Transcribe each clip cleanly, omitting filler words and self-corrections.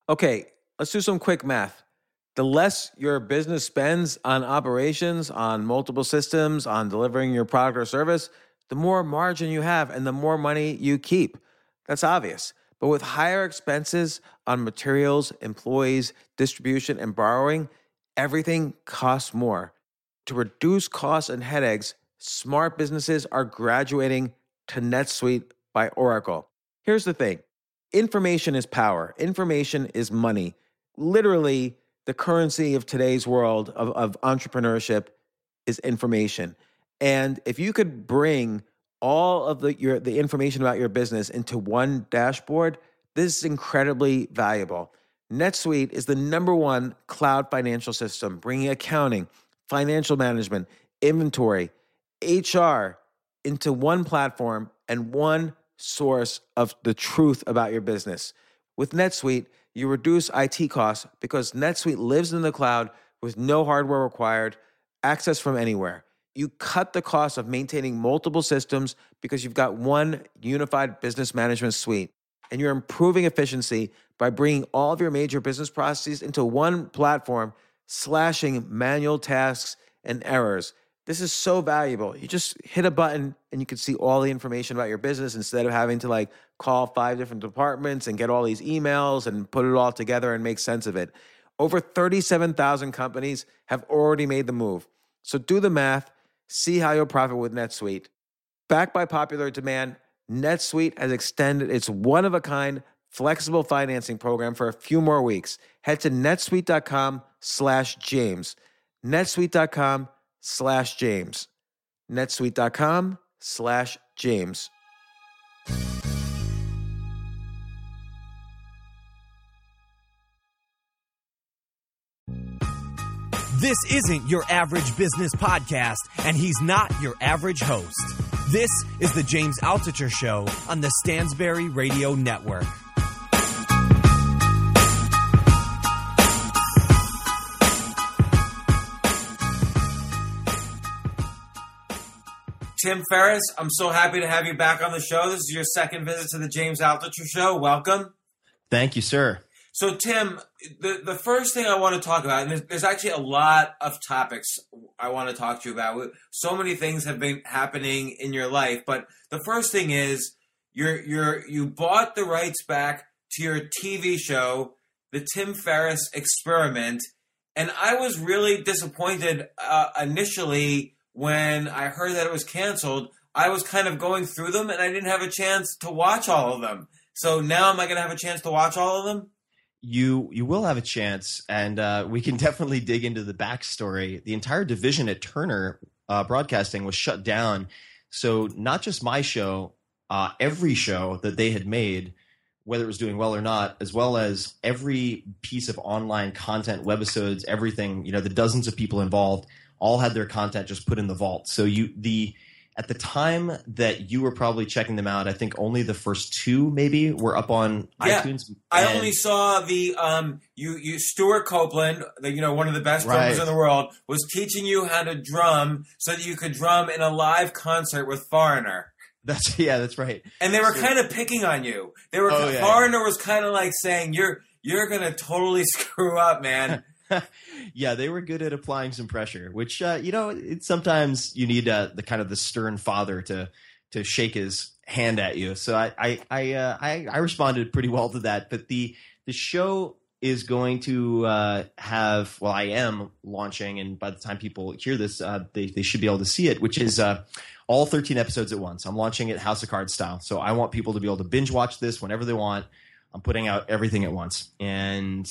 Okay, let's do some quick math. The less your business spends on operations, on multiple systems, on delivering your product or service, the more margin you have and the more money you keep. That's obvious. But with higher expenses on materials, employees, distribution, and borrowing, everything costs more. To reduce costs and headaches, smart businesses are graduating to NetSuite by Oracle. Here's the thing. Information is power. Information is money. Literally, the currency of today's world of entrepreneurship is information. And if you could bring all of the information about your business into one dashboard, this is incredibly valuable. NetSuite is the #1 cloud financial system, bringing accounting, financial management, inventory, HR into one platform and one source of the truth about your business. With NetSuite, you reduce IT costs because NetSuite lives in the cloud with no hardware required, access from anywhere. You cut the cost of maintaining multiple systems because you've got one unified business management suite. And you're improving efficiency by bringing all of your major business processes into one platform, slashing manual tasks and errors. This is so valuable. You just hit a button and you can see all the information about your business instead of having to call 5 different departments and get all these emails and put it all together and make sense of it. Over 37,000 companies have already made the move. So do the math, see how you'll profit with NetSuite. Backed by popular demand, NetSuite has extended its one-of-a-kind flexible financing program for a few more weeks. Head to netsuite.com/James. netsuite.com/James. netsuite.com/James. This isn't your average business podcast, and he's not your average host. This is the James Altucher Show on the Stansberry Radio Network. Tim Ferriss, I'm so happy to have you back on the show. This is your second visit to the James Altucher Show. Welcome. Thank you, sir. So, Tim, the first thing I want to talk about, and there's actually a lot of topics I want to talk to you about. So many things have been happening in your life, but the first thing is you bought the rights back to your TV show, The Tim Ferriss Experiment, and I was really disappointed initially when I heard that it was canceled. I was kind of going through them, and I didn't have a chance to watch all of them. So now am I going to have a chance to watch all of them? You will have a chance, and we can definitely dig into the backstory. The entire division at Turner Broadcasting was shut down. So not just my show, every show that they had made, whether it was doing well or not, as well as every piece of online content, webisodes, everything, the dozens of people involved, all had their content just put in the vault. So at the time that you were probably checking them out, I think only the first 2 maybe were up on iTunes. I only saw the Stuart Copeland, one of the best drummers in the world, was teaching you how to drum so that you could drum in a live concert with Foreigner. That's right. And they were kind of picking on you. Foreigner was kind of like saying you're going to totally screw up, man. Yeah, they were good at applying some pressure, which sometimes you need the stern father to shake his hand at you. So I responded pretty well to that. But the show is going to I am launching, and by the time people hear this, they should be able to see it, which is all 13 episodes at once. I'm launching it House of Cards style, so I want people to be able to binge watch this whenever they want. I'm putting out everything at once, and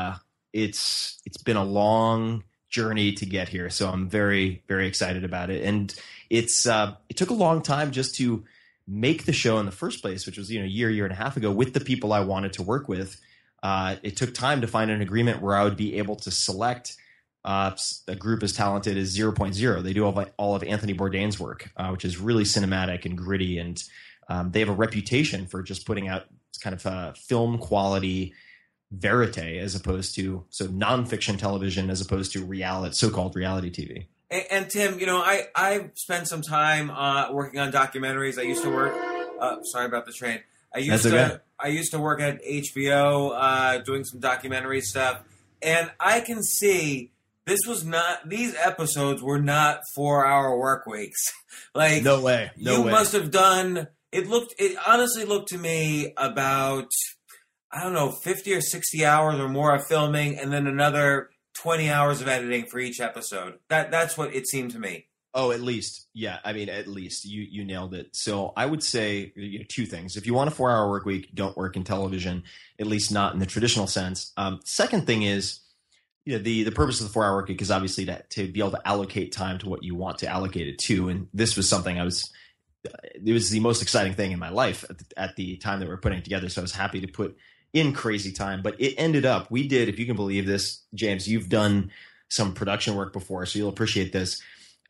it's been a long journey to get here, so I'm very, very excited about it. And it took a long time just to make the show in the first place, which was year and a half ago, with the people I wanted to work with. It took time to find an agreement where I would be able to select a group as talented as 0.0. They do all of Anthony Bourdain's work, which is really cinematic and gritty, and they have a reputation for just putting out kind of film quality verite as opposed to nonfiction television as opposed to so-called reality TV. And Tim, I spent some time working on documentaries. I used to work. Sorry about the train. I used I used to work at HBO doing some documentary stuff, and I can see these episodes were not 4-hour work weeks. Like, no way. You must have done, it honestly looked to me about, I don't know, 50 or 60 hours or more of filming, and then another 20 hours of editing for each episode. That's what it seemed to me. Oh, at least. Yeah, I mean, at least. You nailed it. So I would say two things. If you want a 4-hour work week, don't work in television, at least not in the traditional sense. Second thing is, the purpose of the 4-hour work week is obviously to be able to allocate time to what you want to allocate it to. And this was something it was the most exciting thing in my life at the time that we were putting it together. So I was happy to put in crazy time. But it ended up, we did, if you can believe this, James, you've done some production work before, so you'll appreciate this.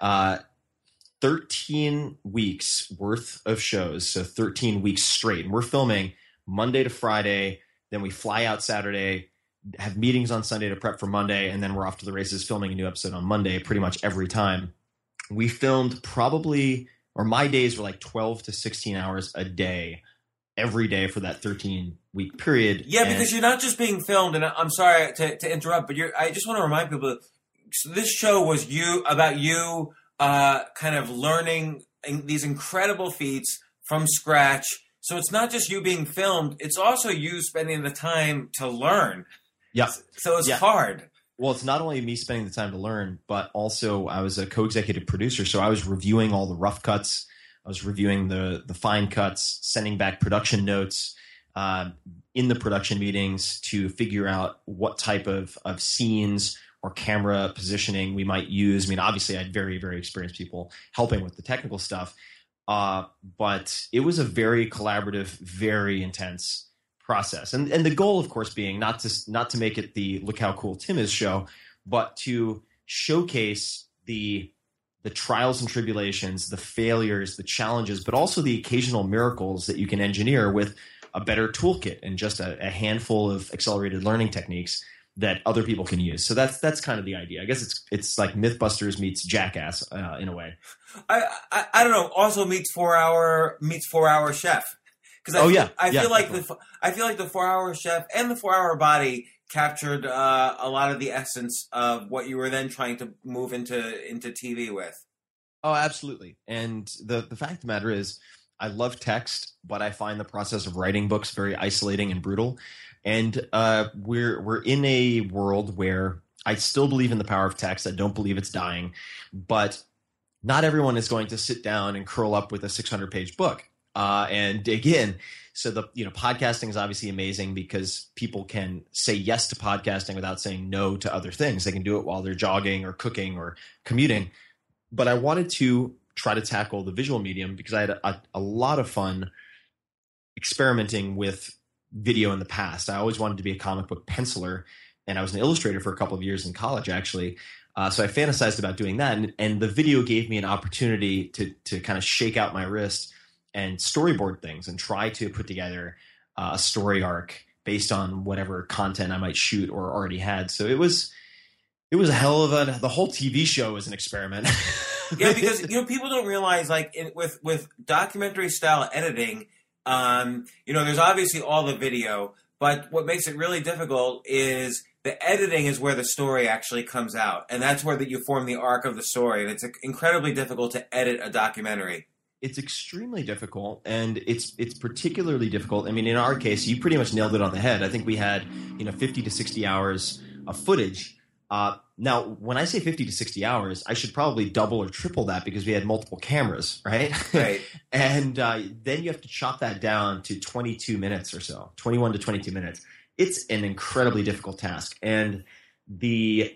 13 weeks worth of shows, so 13 weeks straight. And we're filming Monday to Friday, then we fly out Saturday, have meetings on Sunday to prep for Monday, and then we're off to the races filming a new episode on Monday pretty much every time. We filmed my days were like 12 to 16 hours a day, every day for that 13-week period. Yeah, because you're not just being filmed, and I'm sorry to interrupt, but I just want to remind people, so this show was about you kind of learning these incredible feats from scratch. So it's not just you being filmed, it's also you spending the time to learn. Yeah. So it's hard. Well, it's not only me spending the time to learn, but also I was a co-executive producer. So I was reviewing all the rough cuts. I was reviewing the fine cuts, sending back production notes in the production meetings to figure out what type of scenes or camera positioning we might use. I mean, obviously I had very, very experienced people helping with the technical stuff. But it was a very collaborative, very intense process. And the goal, of course, being not to make it the Look How Cool Tim Is show, but to showcase the trials and tribulations, the failures, the challenges, but also the occasional miracles that you can engineer with a better toolkit and just a handful of accelerated learning techniques that other people can use. So that's kind of the idea. I guess it's like Mythbusters meets Jackass in a way. I don't know. Also meets 4-Hour Chef. Because I feel like the 4-Hour Chef and the 4-Hour Body captured a lot of the essence of what you were then trying to move into TV with. Oh, absolutely. And the fact of the matter is, I love text, but I find the process of writing books very isolating and brutal. And we're in a world where I still believe in the power of text. I don't believe it's dying, but not everyone is going to sit down and curl up with a 600-page book and dig in. So podcasting is obviously amazing because people can say yes to podcasting without saying no to other things. They can do it while they're jogging or cooking or commuting. But I wanted to try to tackle the visual medium because I had a lot of fun experimenting with video in the past. I always wanted to be a comic book penciler, and I was an illustrator for a couple of years in college, actually. So I fantasized about doing that, and the video gave me an opportunity to kind of shake out my wrist and storyboard things and try to put together a story arc based on whatever content I might shoot or already had. So it was a hell of the whole TV show was an experiment. Yeah, because people don't realize with documentary style editing, there's obviously all the video, but what makes it really difficult is the editing is where the story actually comes out, and that's where you form the arc of the story. And it's incredibly difficult to edit a documentary. It's extremely difficult, and it's particularly difficult. I mean, in our case, you pretty much nailed it on the head. I think we had 50 to 60 hours of footage. Now, when I say 50 to 60 hours, I should probably double or triple that because we had multiple cameras, right? Right. And then you have to chop that down to 22 minutes or so, 21 to 22 minutes. It's an incredibly difficult task. And the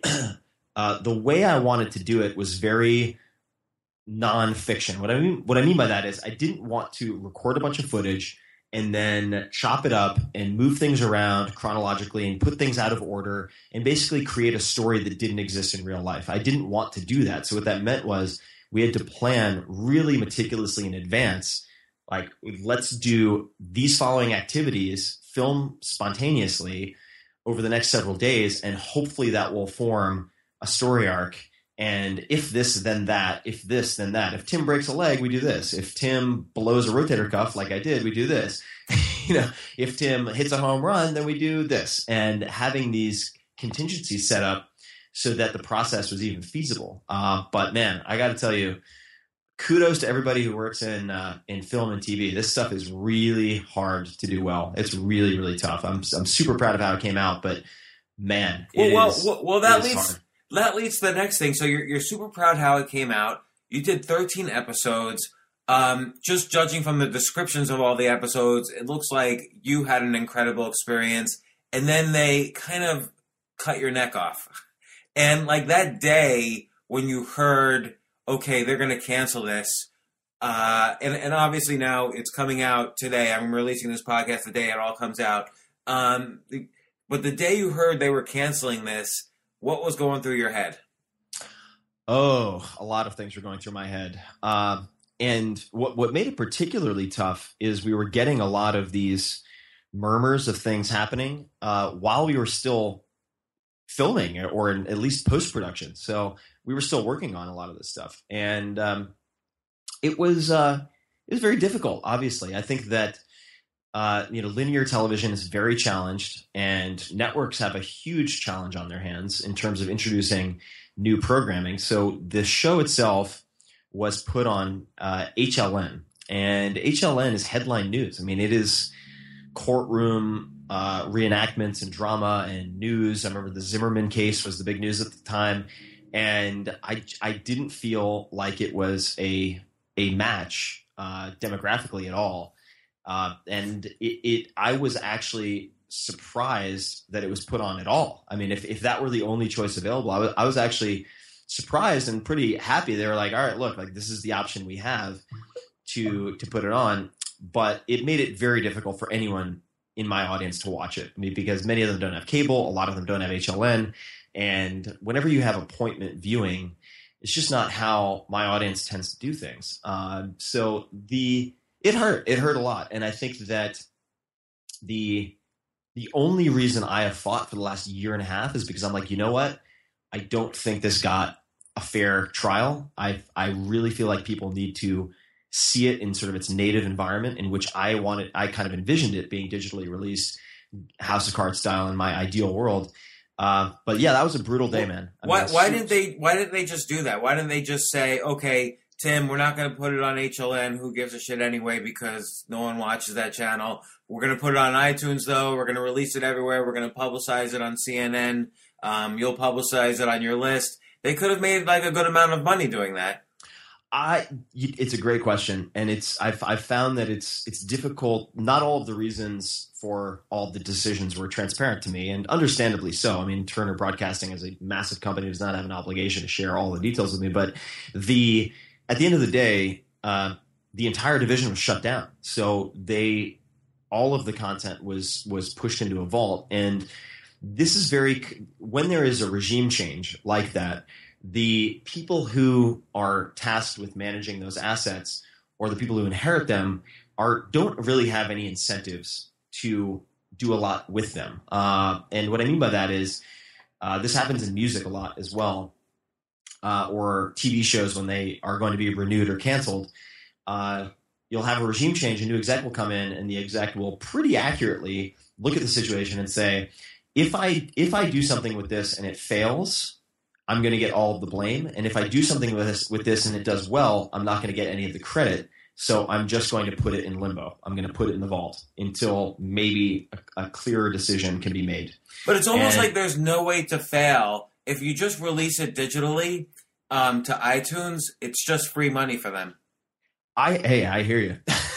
way I wanted to do it was very nonfiction. What I mean by that is I didn't want to record a bunch of footage and then chop it up and move things around chronologically and put things out of order and basically create a story that didn't exist in real life. I didn't want to do that. So what that meant was we had to plan really meticulously in advance. Like, let's do these following activities, film spontaneously over the next several days, and hopefully that will form a story arc. And if this, then that. If this, then that. If Tim breaks a leg, we do this. If Tim blows a rotator cuff like I did, we do this. if Tim hits a home run, then we do this, and having these contingencies set up so that the process was even feasible. But man, I got to tell you, kudos to everybody who works in film and TV. This stuff is really hard to do well. It's really, really tough. I'm super proud of how it came out, but man, that leads to the next thing. So you're super proud how it came out. You did 13 episodes. Just judging from the descriptions of all the episodes, it looks like you had an incredible experience. And then they kind of cut your neck off. And like that day when you heard, okay, they're going to cancel this. And obviously now it's coming out today. I'm releasing this podcast the day it all comes out. But the day you heard they were canceling this, what was going through your head? Oh, a lot of things were going through my head. And what made it particularly tough is we were getting a lot of these murmurs of things happening while we were still filming or at least post-production. So we were still working on a lot of this stuff. And it was very difficult, obviously. I think that linear television is very challenged, and networks have a huge challenge on their hands in terms of introducing new programming. So the show itself was put on HLN, and HLN is headline news. I mean, it is courtroom reenactments and drama and news. I remember the Zimmerman case was the big news at the time, and I didn't feel like it was a match demographically at all. And I was actually surprised that it was put on at all. I mean, if that were the only choice available, I was actually surprised and pretty happy. They were like, all right, look, like this is the option we have to put it on. But it made it very difficult for anyone in my audience to watch it. I mean, because many of them don't have cable, a lot of them don't have HLN, and whenever you have appointment viewing, it's just not how my audience tends to do things. So it hurt a lot, and I think that the only reason I have fought for the last year and a half is because I'm like, you know what? I don't think this got a fair trial. I really feel like people need to see it in sort of its native environment in which I kind of envisioned it being digitally released, House of Cards style in my ideal world. But yeah, that was a brutal day, man. Why didn't they just do that? Why didn't they just say, okay, Tim, we're not going to put it on HLN. Who gives a shit anyway, because no one watches that channel. We're going to put it on iTunes, though. We're going to release it everywhere. We're going to publicize it on CNN. You'll publicize it on your list. They could have made like a good amount of money doing that. It's a great question, and I've found that it's difficult. Not all of the reasons for all the decisions were transparent to me, and understandably so. I mean, Turner Broadcasting is a massive company, does not have an obligation to share all the details with me. But at the end of the day, the entire division was shut down, so all of the content was pushed into a vault. And this is when there is a regime change like that, the people who are tasked with managing those assets, or the people who inherit them, don't really have any incentives to do a lot with them. And what I mean by that is this happens in music a lot as well, or TV shows when they are going to be renewed or canceled. You'll have a regime change, a new exec will come in, and the exec will pretty accurately look at the situation and say, if I do something with this and it fails, I'm going to get all of the blame. And if I do something with this and it does well, I'm not going to get any of the credit. So I'm just going to put it in limbo. I'm going to put it in the vault until maybe a clearer decision can be made. But it's almost like there's no way to fail. If you just release it digitally to iTunes, it's just free money for them. I hear you.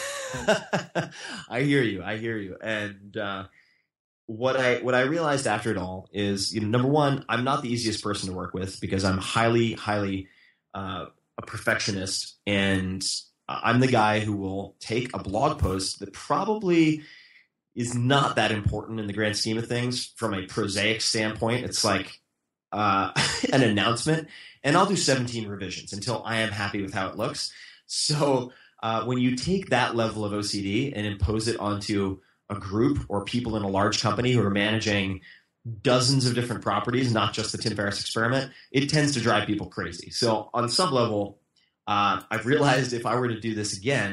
I hear you. And what I realized after it all is, number one, I'm not the easiest person to work with because I'm highly, highly a perfectionist, and I'm the guy who will take a blog post that probably is not that important in the grand scheme of things from a prosaic standpoint. It's like an announcement, and I'll do 17 revisions until I am happy with how it looks. So when you take that level of OCD and impose it onto a group or people in a large company who are managing dozens of different properties, not just the Tim Ferriss Experiment, it tends to drive people crazy. So on some level, I've realized if I were to do this again,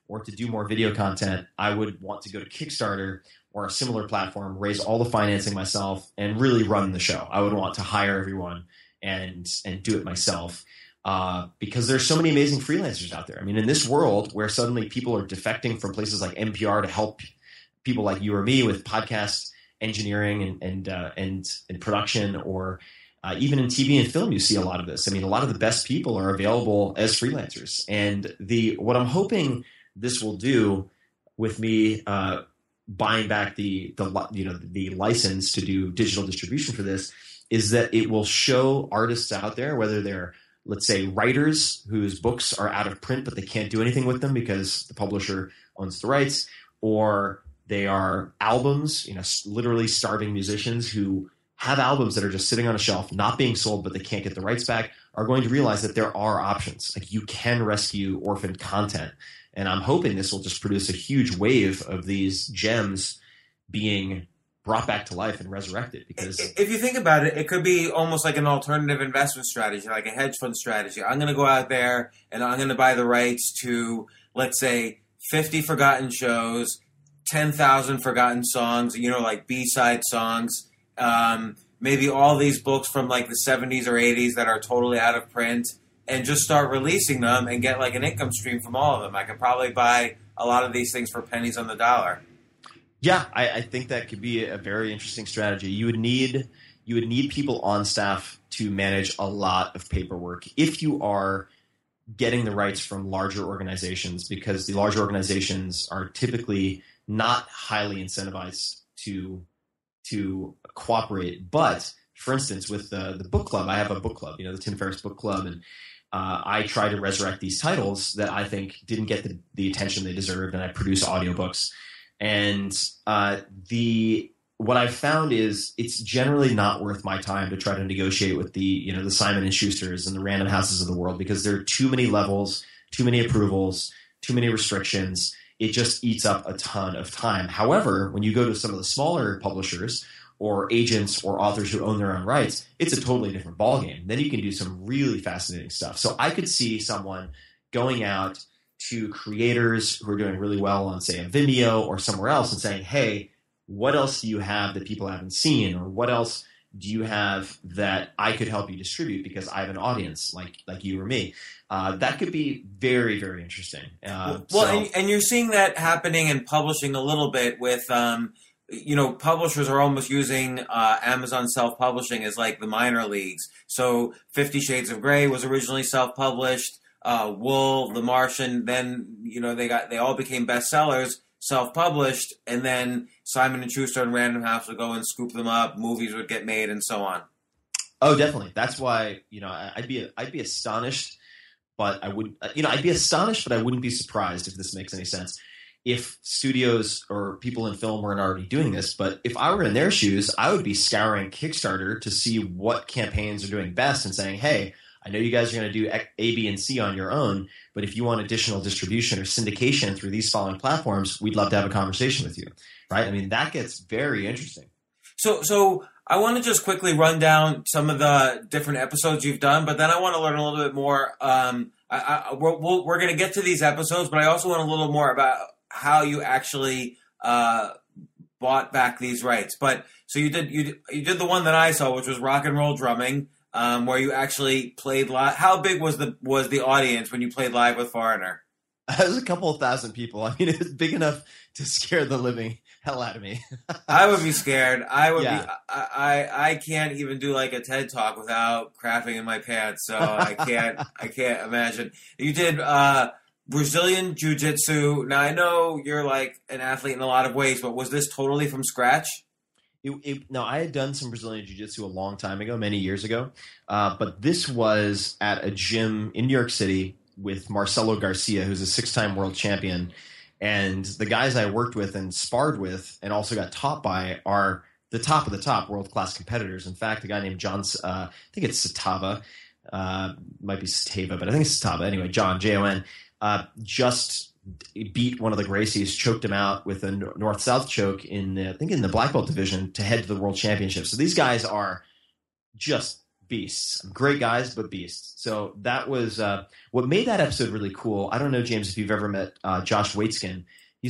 or to do more video content, I would want to go to Kickstarter or a similar platform, raise all the financing myself, and really run the show. I would want to hire everyone and do it myself. Because there's so many amazing freelancers out there. I mean, in this world where suddenly people are defecting from places like NPR to help people like you or me with podcast engineering and production, or even in TV and film, you see a lot of this. I mean, a lot of the best people are available as freelancers. And what I'm hoping this will do with me buying back the license to do digital distribution for this is that it will show artists out there, whether they're, let's say, writers whose books are out of print but they can't do anything with them because the publisher owns the rights, or they are albums, literally starving musicians who have albums that are just sitting on a shelf, not being sold, but they can't get the rights back, are going to realize that there are options. Like, you can rescue orphaned content. And I'm hoping this will just produce a huge wave of these gems being brought back to life and resurrected. Because if you think about it, it could be almost like an alternative investment strategy, like a hedge fund strategy. I'm going to go out there and I'm going to buy the rights to, let's say, 50 forgotten shows, 10,000 forgotten songs, like B-side songs, maybe all these books from like the 70s or 80s that are totally out of print, and just start releasing them and get like an income stream from all of them. I could probably buy a lot of these things for pennies on the dollar. Yeah, I think that could be a very interesting strategy. You would need people on staff to manage a lot of paperwork if you are getting the rights from larger organizations, because the larger organizations are typically not highly incentivized to cooperate. But for instance, with the book club, I have a book club, the Tim Ferriss Book Club, and I try to resurrect these titles that I think didn't get the attention they deserved, and I produce audiobooks. And what I've found is it's generally not worth my time to try to negotiate with the Simon and Schusters and the Random Houses of the world, because there are too many levels, too many approvals, too many restrictions. It just eats up a ton of time. However, when you go to some of the smaller publishers or agents or authors who own their own rights, it's a totally different ballgame. Then you can do some really fascinating stuff. So I could see someone going out to creators who are doing really well on, say, a Vimeo or somewhere else and saying, hey, what else do you have that people haven't seen? Or what else do you have that I could help you distribute because I have an audience like you or me? That could be very, very interesting. And you're seeing that happening in publishing a little bit with, publishers are almost using Amazon self-publishing as like the minor leagues. So 50 Shades of Grey was originally self-published. Wool, The Martian, then they all became bestsellers, self-published, and then Simon and Schuster and Random House would go and scoop them up. Movies would get made, and so on. Oh, definitely. That's why I'd be astonished, but I would I'd be astonished, but I wouldn't be surprised, if this makes any sense, if studios or people in film weren't already doing this. But if I were in their shoes, I would be scouring Kickstarter to see what campaigns are doing best and saying, hey, I know you guys are going to do A, B, and C on your own, but if you want additional distribution or syndication through these following platforms, we'd love to have a conversation with you, right? I mean, that gets very interesting. So I want to just quickly run down some of the different episodes you've done, but then I want to learn a little bit more. We're going to get to these episodes, but I also want a little more about how you actually bought back these rights. But so you did the one that I saw, which was Rock and Roll Drumming. Where you actually played live. How big was the audience when you played live with Foreigner? It was a couple of thousand people. I mean, it was big enough to scare the living hell out of me. I would be scared. I would be. I can't even do like a TED Talk without crapping in my pants. So I can't imagine. You did Brazilian Jiu-Jitsu. Now I know you're like an athlete in a lot of ways, but was this totally from scratch? No, I had done some Brazilian Jiu-Jitsu a long time ago, many years ago. But this was at a gym in New York City with Marcelo Garcia, who's a 6-time world champion. And the guys I worked with and sparred with and also got taught by are the top of the top world-class competitors. In fact, a guy named John, I think it's Satava, might be Satava, but I think it's Satava. Anyway, John, Jon, just beat one of the Gracies, choked him out with a north-south choke in the black belt division to head to the world championship. So these guys are just beasts, great guys, but beasts. So that was what made that episode really cool. I don't know, James, if you've ever met Josh Waitzkin. He's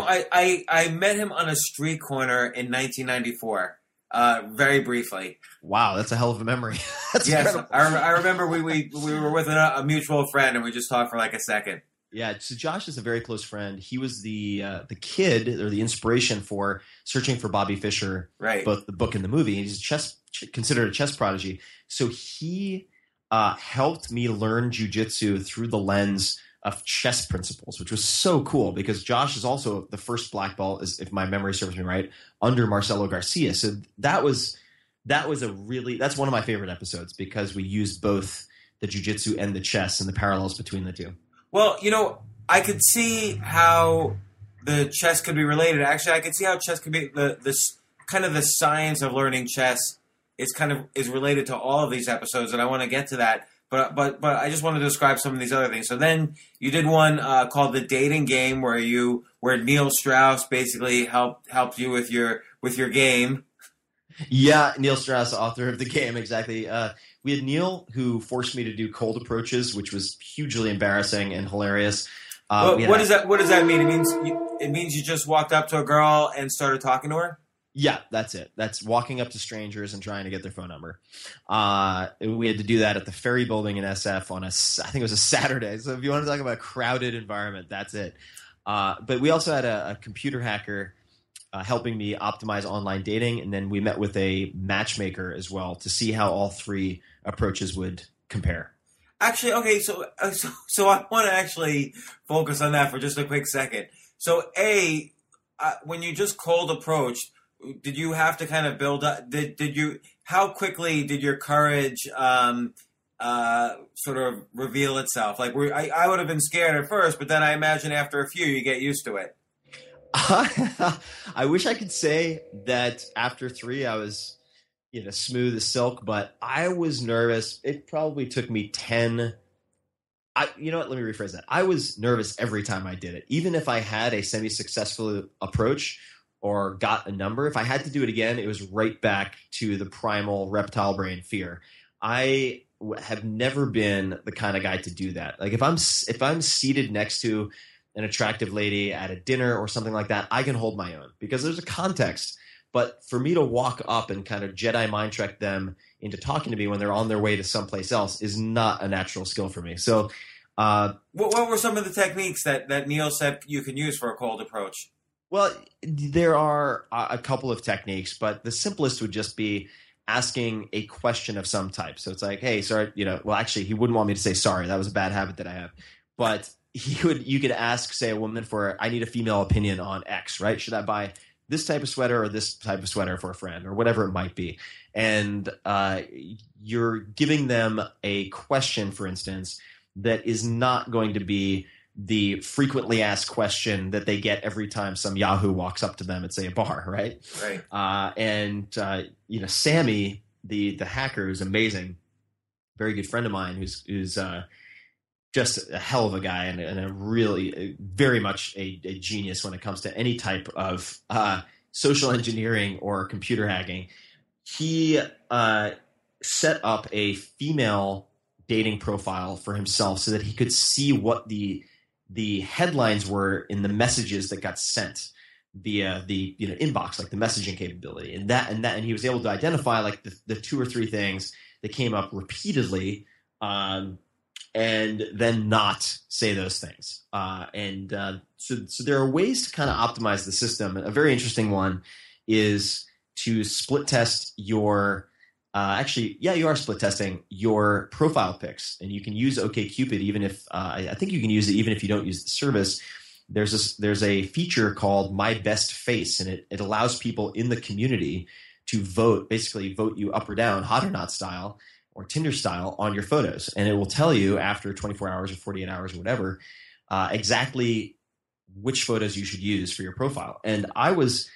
I met him on a street corner in 1994, very briefly. Wow, that's a hell of a memory. That's yes, incredible. I remember we were with a mutual friend and we just talked for like a second. Yeah, so Josh is a very close friend. He was the kid or the inspiration for Searching for Bobby Fischer, right? Both the book and the movie. He's considered a chess prodigy. So he helped me learn jiu-jitsu through the lens of chess principles, which was so cool because Josh is also the first black belt, if my memory serves me right, under Marcelo Garcia. So that's one of my favorite episodes because we used both the jiu-jitsu and the chess and the parallels between the two. Well, I could see how the chess could be related. Actually, I could see how chess could be this kind of the science of learning chess is related to all of these episodes, and I want to get to that. But I just want to describe some of these other things. So then you did one called The Dating Game, where Neil Strauss basically helped you with your game. Yeah, Neil Strauss, author of The Game, exactly. We had Neil, who forced me to do cold approaches, which was hugely embarrassing and hilarious. What does that mean? It means you just walked up to a girl and started talking to her? Yeah, that's it. That's walking up to strangers and trying to get their phone number. We had to do that at the Ferry Building in SF on I think it was a Saturday. So if you want to talk about a crowded environment, that's it. But we also had a computer hacker helping me optimize online dating, and then we met with a matchmaker as well to see how all three approaches would compare. Actually, okay, so I want to actually focus on that for just a quick second. So, when you just cold approached, did you have to kind of build up? How quickly did your courage sort of reveal itself? Like, I would have been scared at first, but then I imagine after a few, you get used to it. I wish I could say that after 3 I was, smooth as silk, but I was nervous. It probably took me 10. You know what? Let me rephrase that. I was nervous every time I did it. Even if I had a semi-successful approach or got a number, if I had to do it again, it was right back to the primal reptile brain fear. I have never been the kind of guy to do that. Like if I'm seated next to an attractive lady at a dinner or something like that, I can hold my own because there's a context. But for me to walk up and kind of Jedi mind trick them into talking to me when they're on their way to someplace else is not a natural skill for me. So what were some of the techniques that Neil said you can use for a cold approach? Well, there are a couple of techniques, but the simplest would just be asking a question of some type. So it's like, hey, sorry, well, actually, he wouldn't want me to say sorry. That was a bad habit that I have. But you could ask, say, a woman I need a female opinion on X, right? Should I buy this type of sweater or this type of sweater for a friend or whatever it might be? And you're giving them a question, for instance, that is not going to be the frequently asked question that they get every time some Yahoo walks up to them at, say, a bar, right? Right. Sammy, the hacker, who's amazing, very good friend of mine, who's just a hell of a guy and a really very much a genius when it comes to any type of social engineering or computer hacking. He set up a female dating profile for himself so that he could see what the headlines were in the messages that got sent via the inbox, like the messaging capability, and he was able to identify like the 2 or 3 things that came up repeatedly, and then not say those things. So there are ways to kind of optimize the system. A very interesting one is to split test your. You are split testing your profile pics, and you can use OkCupid even if I think you can use it even if you don't use the service. There's a feature called My Best Face, and it allows people in the community to basically vote you up or down, hot or not style, or Tinder style on your photos, and it will tell you after 24 hours or 48 hours or whatever exactly which photos you should use for your profile. And I was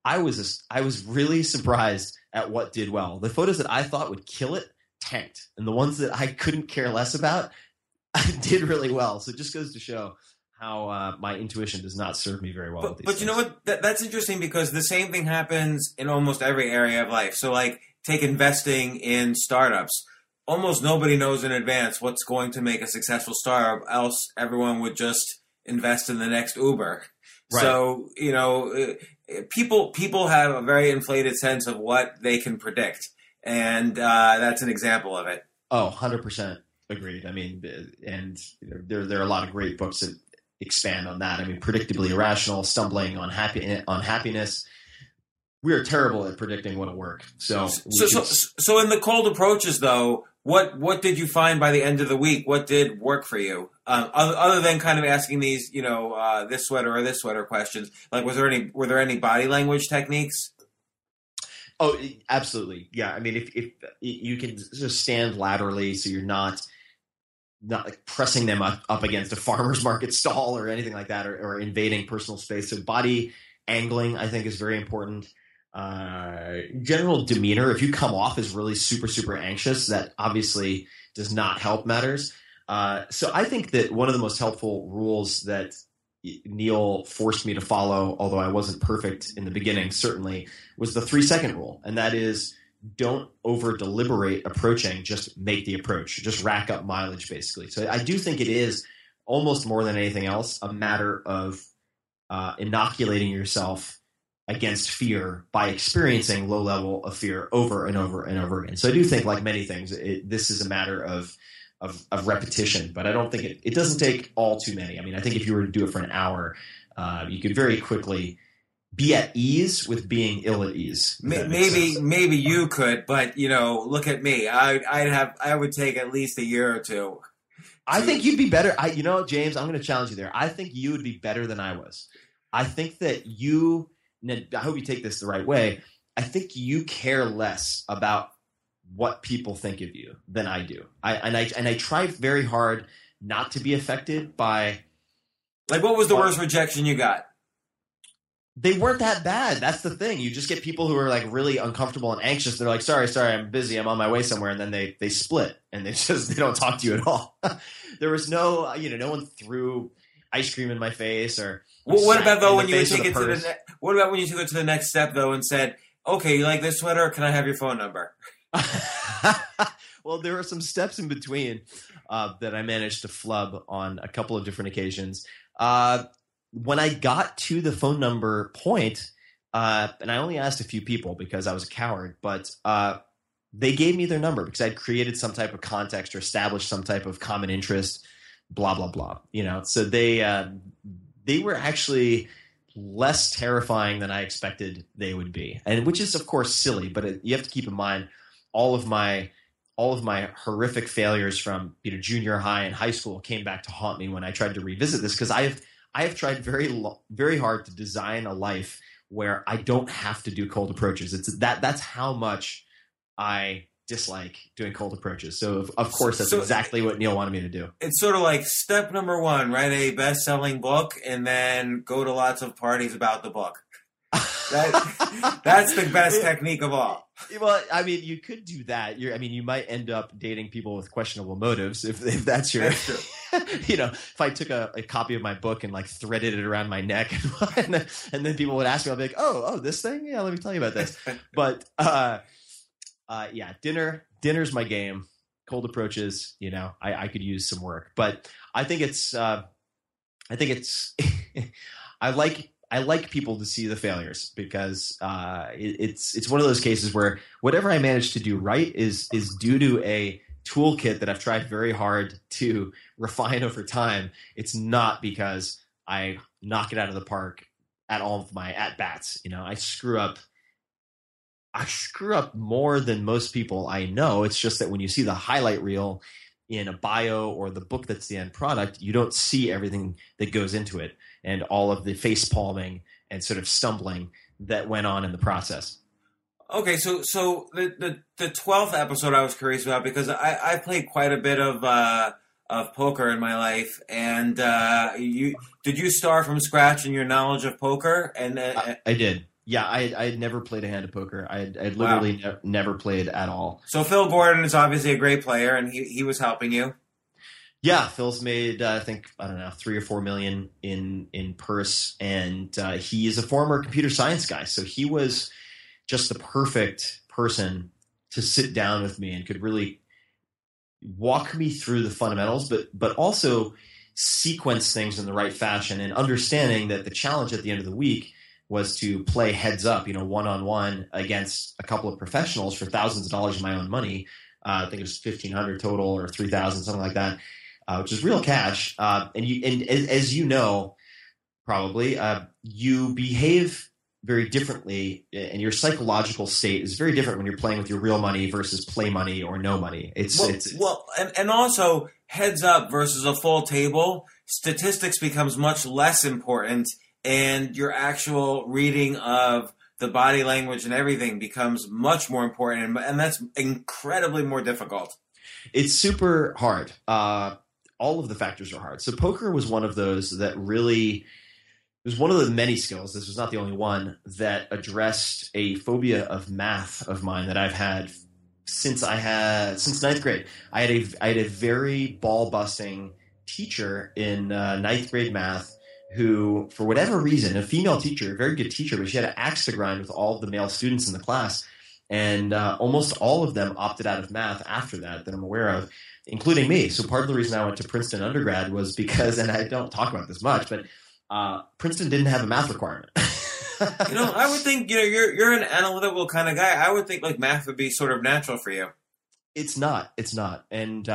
really surprised at what did well. The photos that I thought would kill it tanked, and the ones that I couldn't care less about did really well. So it just goes to show how my intuition does not serve me very well. But you know what? That's interesting because the same thing happens in almost every area of life. So like take investing in startups. Almost nobody knows in advance what's going to make a successful startup, else everyone would just invest in the next Uber. Right. So, people have a very inflated sense of what they can predict. And that's an example of it. Oh, 100% agreed. I mean, and there are a lot of great books that expand on that. I mean, Predictably Irrational, Stumbling on Happiness. We are terrible at predicting what'll work. So in the cold approaches, though, what did you find by the end of the week? What did work for you? Other than kind of asking these, this sweater or this sweater questions, like were there any body language techniques? Oh, absolutely. Yeah. I mean, if you can just stand laterally so you're not like pressing them up against a farmer's market stall or anything like that, or invading personal space. So body angling, I think, is very important. General demeanor, if you come off as really super, super anxious, that obviously does not help matters. So I think that one of the most helpful rules that Neil forced me to follow, although I wasn't perfect in the beginning, certainly, was the 3-second rule. And that is, don't over deliberate approaching, just make the approach, just rack up mileage, basically. So I do think it is almost more than anything else a matter of inoculating yourself against fear by experiencing low level of fear over and over and over again. So I do think, like many things, this is a matter of repetition, but I don't think it doesn't take all too many. I mean, I think if you were to do it for an hour, you could very quickly be at ease with being ill at ease. Maybe you could, but look at me. I would take at least a year or two. I think you'd be better. James, I'm going to challenge you there. I think you would be better than I was. I think that you. I hope you take this the right way. I think you care less about what people think of you than I do. I try very hard not to be affected by. Like, what was the worst rejection you got? They weren't that bad. That's the thing. You just get people who are like really uncomfortable and anxious. They're like, sorry, I'm busy. I'm on my way somewhere. And then they split and they don't talk to you at all. There was no, no one threw ice cream in my face or. Well, what about though when you take it to what about when you took it to the next step though and said, okay, you like this sweater? Can I have your phone number? Well, there were some steps in between that I managed to flub on a couple of different occasions. When I got to the phone number point, and I only asked a few people because I was a coward, but they gave me their number because I'd created some type of context or established some type of common interest, blah, blah, blah. So they were actually less terrifying than I expected they would be, and which is of course silly, but you have to keep in mind all of my horrific failures from junior high and high school came back to haunt me when I tried to revisit this, because I have tried very hard to design a life where I don't have to do cold approaches. That's how much I dislike doing cold approaches. So of course that's exactly what Neil wanted me to do. It's sort of like step number 1, write a best-selling book and then go to lots of parties about the book. That's the best technique of all. Well, I mean, you could do that. You might end up dating people with questionable motives if that's your. That's true. If I took a copy of my book and like threaded it around my neck, and then people would ask me, I'll be like, oh, this thing? Yeah, let me tell you about this. But yeah, dinner's my game. Cold approaches, I could use some work, but I think it's I like people to see the failures because it's one of those cases where whatever I manage to do right is due to a toolkit that I've tried very hard to refine over time. It's not because I knock it out of the park at all of my at-bats. I screw up more than most people I know. It's just that when you see the highlight reel in a bio or the book that's the end product, you don't see everything that goes into it and all of the face palming and sort of stumbling that went on in the process. Okay, so the 12th episode I was curious about because I played quite a bit of poker in my life, and did you start from scratch in your knowledge of poker? And I did. Yeah, I had never played a hand of poker. I had literally never played at all. So Phil Gordon is obviously a great player, and he was helping you. Yeah, Phil's made I think 3 or 4 million in purse, and he is a former computer science guy, so he was just the perfect person to sit down with me and could really walk me through the fundamentals, but also sequence things in the right fashion, and understanding that the challenge at the end of the week was to play heads up, one-on-one against a couple of professionals for thousands of dollars of my own money. I think it was $1,500 total or $3,000, something like that, which is real cash. And as you know, probably, you behave very differently, and your psychological state is very different when you're playing with your real money versus play money or no money. And also heads up versus a full table. Statistics becomes much less important, and your actual reading of the body language and everything becomes much more important, and that's incredibly more difficult. It's super hard. All of the factors are hard. So poker was one of those that really. It was one of the many skills, this was not the only one, that addressed a phobia of math of mine that I've had since ninth grade. I had a very ball-busting teacher in ninth grade math who, for whatever reason, a female teacher, a very good teacher, but she had an axe to grind with all of the male students in the class, and almost all of them opted out of math after that I'm aware of, including me. So part of the reason I went to Princeton undergrad was because, and I don't talk about this much, but Princeton didn't have a math requirement. I would think you're an analytical kind of guy. I would think like math would be sort of natural for you. It's not, and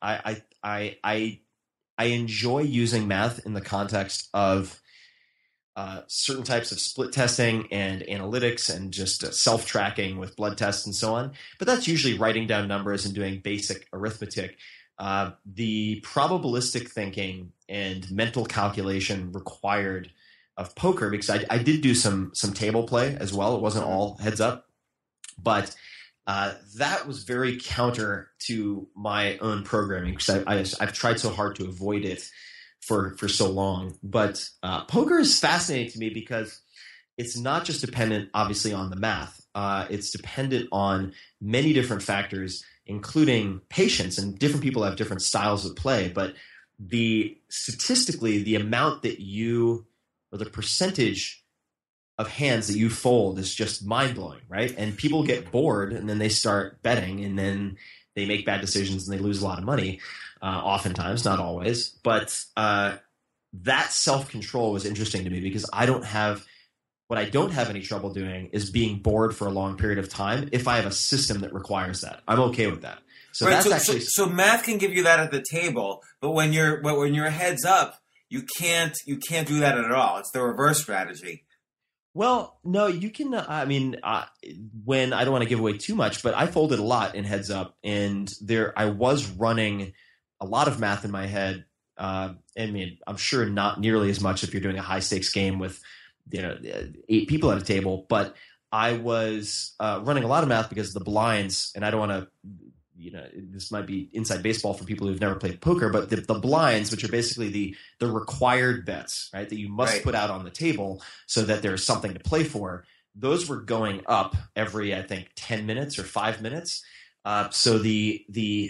I enjoy using math in the context of certain types of split testing and analytics and just self-tracking with blood tests and so on. But that's usually writing down numbers and doing basic arithmetic. The probabilistic thinking and mental calculation required of poker, because I did do some table play as well. It wasn't all heads up, but that was very counter to my own programming, because I've tried so hard to avoid it for so long. But poker is fascinating to me because it's not just dependent, obviously, on the math. It's dependent on many different factors, including patience, and different people have different styles of play. But statistically, the amount that or the percentage of hands that you fold is just mind-blowing, right? And people get bored, and then they start betting, and then they make bad decisions, and they lose a lot of money, oftentimes, not always. But that self-control was interesting to me, because what I don't have any trouble doing is being bored for a long period of time if I have a system that requires that. I'm okay with that. So right, that's so math can give you that at the table, but when you're heads up, you can't do that at all. It's the reverse strategy. Well, no, you can. When I don't want to give away too much, but I folded a lot in heads up, and I was running a lot of math in my head. I'm sure not nearly as much if you're doing a high stakes game with 8 people at a table, but I was running a lot of math because of the blinds, and I don't want to, this might be inside baseball for people who've never played poker, but the blinds, which are basically the required bets, right, that you must put out on the table so that there's something to play for, those were going up every, I think, 10 minutes or 5 minutes. So the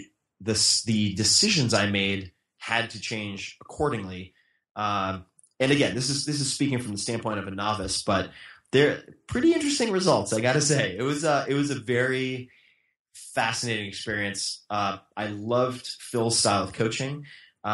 decisions I made had to change accordingly. And again, this is speaking from the standpoint of a novice, but they're pretty interesting results, I got to say. It was a very fascinating experience. I loved Phil's style of coaching.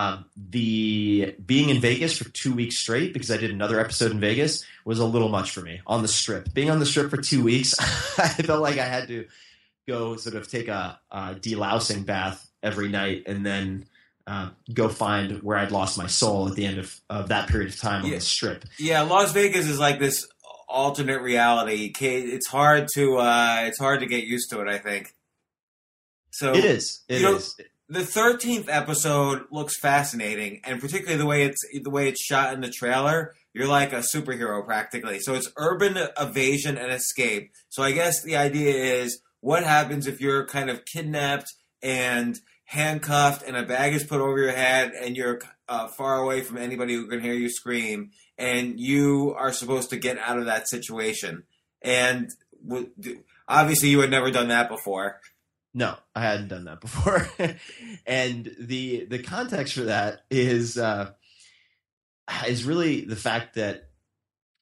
The being in Vegas for 2 weeks straight, because I did another episode in Vegas, was a little much for me on the Strip. Being on the Strip for 2 weeks, I felt like I had to go sort of take a delousing bath every night, and then go find where I'd lost my soul at the end of that period of time on the Strip. Yeah, Las Vegas is like this alternate reality. It's hard to get used to it, I think. So it is. It is. The 13th episode looks fascinating, and particularly the way it's shot in the trailer. You're like a superhero practically. So it's urban evasion and escape. So I guess the idea is, what happens if you're kind of kidnapped and handcuffed, and a bag is put over your head, and you're far away from anybody who can hear you scream, and you are supposed to get out of that situation. And obviously you had never done that before. No, I hadn't done that before. And the context for that is really the fact that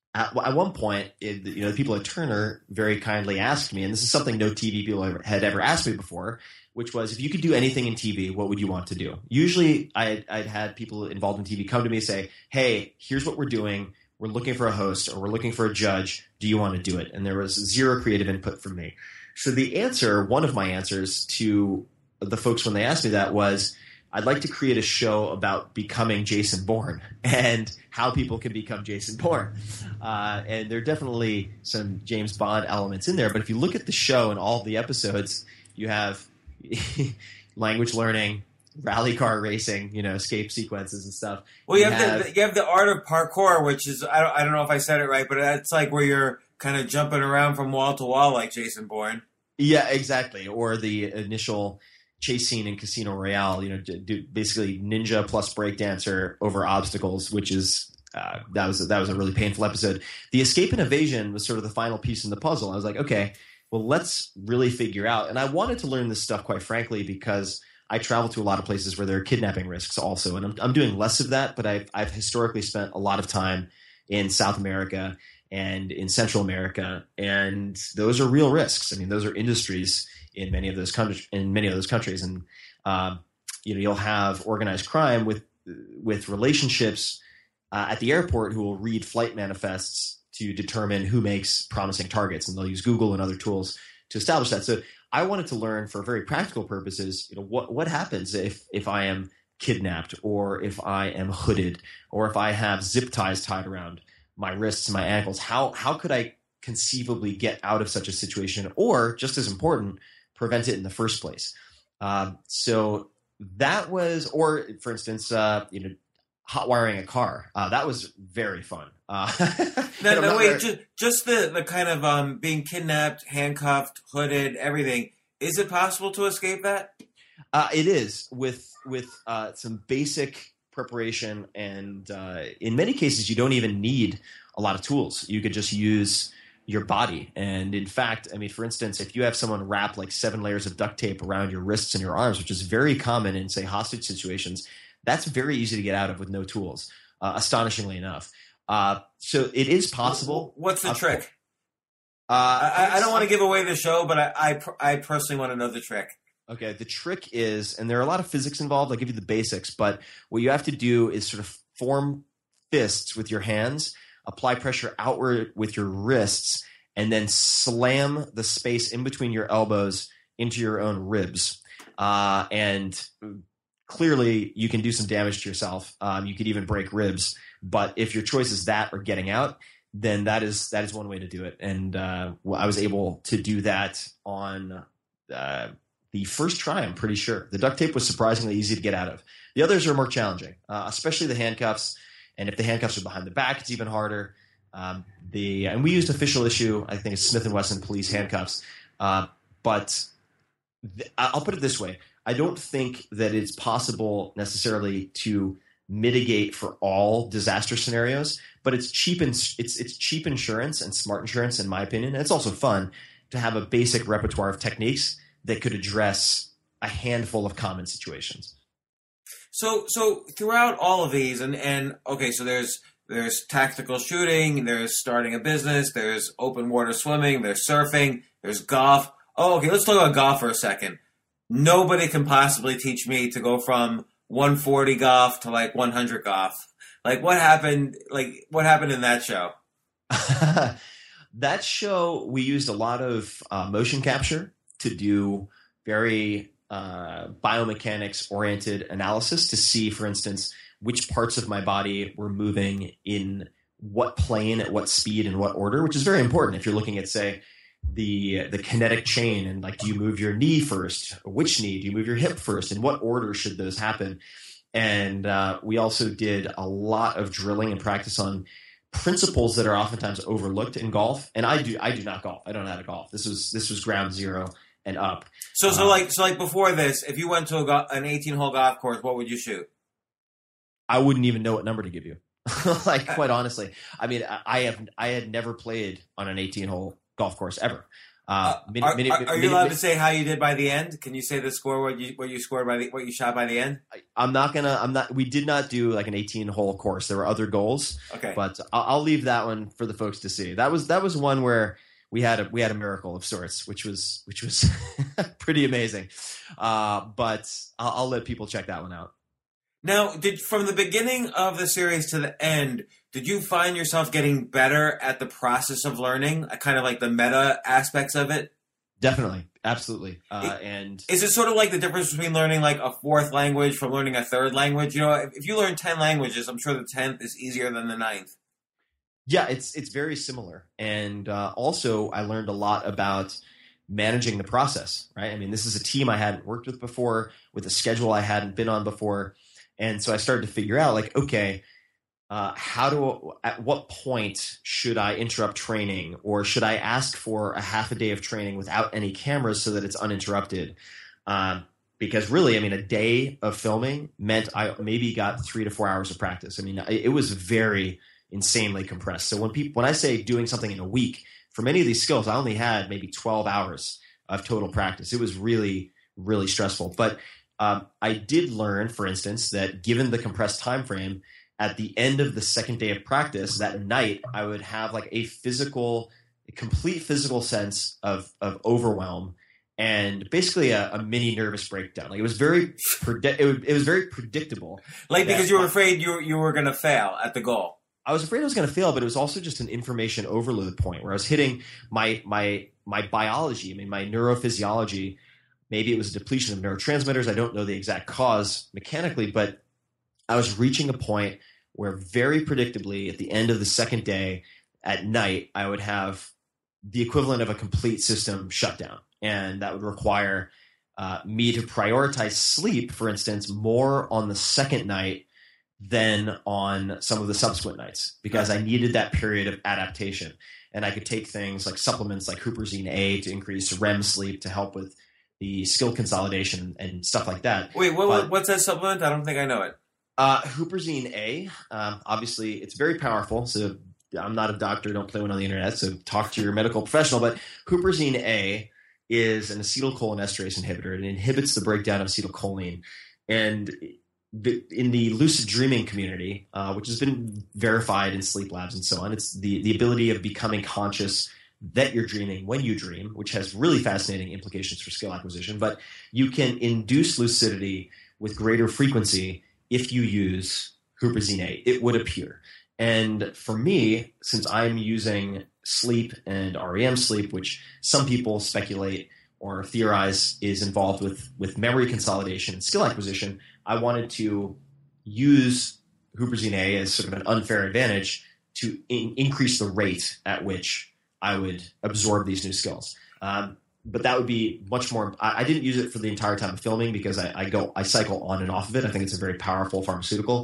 at one point, the people at Turner very kindly asked me, and this is something no TV people had ever asked me before, which was, if you could do anything in TV, what would you want to do? Usually I'd had people involved in TV come to me and say, hey, here's what we're doing. We're looking for a host, or we're looking for a judge. Do you want to do it? And there was zero creative input from me. So one of my answers to the folks when they asked me that was, I'd like to create a show about becoming Jason Bourne and how people can become Jason Bourne. And there are definitely some James Bond elements in there. But if you look at the show and all of the episodes, you have language learning, rally car racing, escape sequences and stuff. Well, you have the art of parkour, which is, I don't know if I said it right, but that's like where you're kind of jumping around from wall to wall like Jason Bourne. Yeah, exactly. Or the initial chase scene in Casino Royale, do basically ninja plus breakdancer over obstacles, which is that was a really painful episode. The escape and evasion was sort of the final piece in the puzzle. I was like, okay, well, let's really figure out. And I wanted to learn this stuff, quite frankly, because I travel to a lot of places where there are kidnapping risks also, and I'm doing less of that. But I've historically spent a lot of time in South America and in Central America, and those are real risks. I mean, those are industries in many of those countries. And you'll have organized crime with relationships at the airport who will read flight manifests to determine who makes promising targets, and they'll use Google and other tools to establish that. So I wanted to learn, for very practical purposes, what happens if I am kidnapped, or if I am hooded, or if I have zip ties tied around my wrists and my ankles. How could I conceivably get out of such a situation, or, just as important, prevent it in the first place? So that was, or for instance, hot wiring a car. That was very fun. Just the kind of being kidnapped, handcuffed, hooded, everything. Is it possible to escape that? It is, with some basic preparation, and in many cases, you don't even need a lot of tools. You could just use your body. And in fact, I mean, for instance, if you have someone wrap like 7 layers of duct tape around your wrists and your arms, which is very common in, say, hostage situations, that's very easy to get out of with no tools, astonishingly enough. So it is possible. What's the trick? I don't want to give away the show, but I personally want to know the trick. Okay, the trick is, and there are a lot of physics involved, I'll give you the basics, but what you have to do is sort of form fists with your hands, apply pressure outward with your wrists, and then slam the space in between your elbows into your own ribs. And clearly, you can do some damage to yourself. You could even break ribs. But if your choice is that or getting out, then that is one way to do it. And I was able to do that on the first try, I'm pretty sure. The duct tape was surprisingly easy to get out of. The others are more challenging, especially the handcuffs. And if the handcuffs are behind the back, it's even harder. And we used official issue, I think it's Smith & Wesson police handcuffs. But I'll put it this way. I don't think that it's possible necessarily to mitigate for all disaster scenarios, but it's cheap insurance and smart insurance, in my opinion. And it's also fun to have a basic repertoire of techniques that could address a handful of common situations. So throughout all of these, and okay, so there's tactical shooting, there's starting a business, there's open water swimming, there's surfing, there's golf. Oh, okay, let's talk about golf for a second. Nobody can possibly teach me to go from 140 golf to like 100 golf. Like what happened in that show? That show, we used a lot of motion capture to do very biomechanics oriented analysis to see, for instance, which parts of my body were moving in what plane, at what speed, and what order, which is very important if you're looking at, say, the kinetic chain, and like, do you move your knee first? Which knee? Do you move your hip first? In what order should those happen? And we also did a lot of drilling and practice on principles that are oftentimes overlooked in golf. And I do not golf. I don't know how to golf. This was ground zero and up. So like before this, if you went to an 18-hole golf course, what would you shoot? I wouldn't even know what number to give you. Like, quite honestly, I mean, I had never played on an 18-hole golf course ever. Are you allowed to say how you did by the end? Can you say the score? What you scored what you shot by the end? We did not do like an 18-hole course. There were other goals. Okay, but I'll leave that one for the folks to see. That was one where we had a miracle of sorts, which was pretty amazing. But I'll let people check that one out. Now, from the beginning of the series to the end, did you find yourself getting better at the process of learning, kind of like the meta aspects of it? Definitely. Absolutely. And is it sort of like the difference between learning like a fourth language from learning a third language? You know, if you learn 10 languages, I'm sure the 10th is easier than the 9th. Yeah, it's very similar. And also I learned a lot about managing the process, right? I mean, this is a team I hadn't worked with before, with a schedule I hadn't been on before. And so I started to figure out, like, okay, at what point should I interrupt training, or should I ask for a half a day of training without any cameras so that it's uninterrupted? Because really, I mean, a day of filming meant I maybe got 3 to 4 hours of practice. I mean, it was very insanely compressed. So when I say doing something in a week, for many of these skills, I only had maybe 12 hours of total practice. It was really, really stressful. But I did learn, for instance, that given the compressed time frame, at the end of the second day of practice, that night, I would have like a complete physical sense of overwhelm and basically a mini nervous breakdown. Like it was very predictable. Like because you were afraid you were going to fail at the goal. I was afraid I was going to fail, but it was also just an information overload point where I was hitting my biology, I mean, my neurophysiology. Maybe it was a depletion of neurotransmitters. I don't know the exact cause mechanically, but I was reaching a point where very predictably at the end of the second day at night, I would have the equivalent of a complete system shutdown. And that would require me to prioritize sleep, for instance, more on the second night than on some of the subsequent nights, because I needed that period of adaptation. And I could take things like supplements like Huperzine A to increase REM sleep to help with the skill consolidation and stuff like that. Wait, what's that supplement? I don't think I know it. Huperzine A, obviously it's very powerful. So I'm not a doctor, don't play one on the internet, so talk to your medical professional. But Huperzine A is an acetylcholinesterase inhibitor. It inhibits the breakdown of acetylcholine. And in the lucid dreaming community, which has been verified in sleep labs and so on, it's the ability of becoming conscious that you're dreaming when you dream, which has really fascinating implications for skill acquisition. But you can induce lucidity with greater frequency if you use Huperzine A. It would appear. And for me, since I'm using sleep and REM sleep, which some people speculate or theorize is involved with memory consolidation and skill acquisition, I wanted to use Huperzine A as sort of an unfair advantage to increase the rate at which I would absorb these new skills. But that would be much more. I didn't use it for the entire time of filming because I cycle on and off of it. I think it's a very powerful pharmaceutical.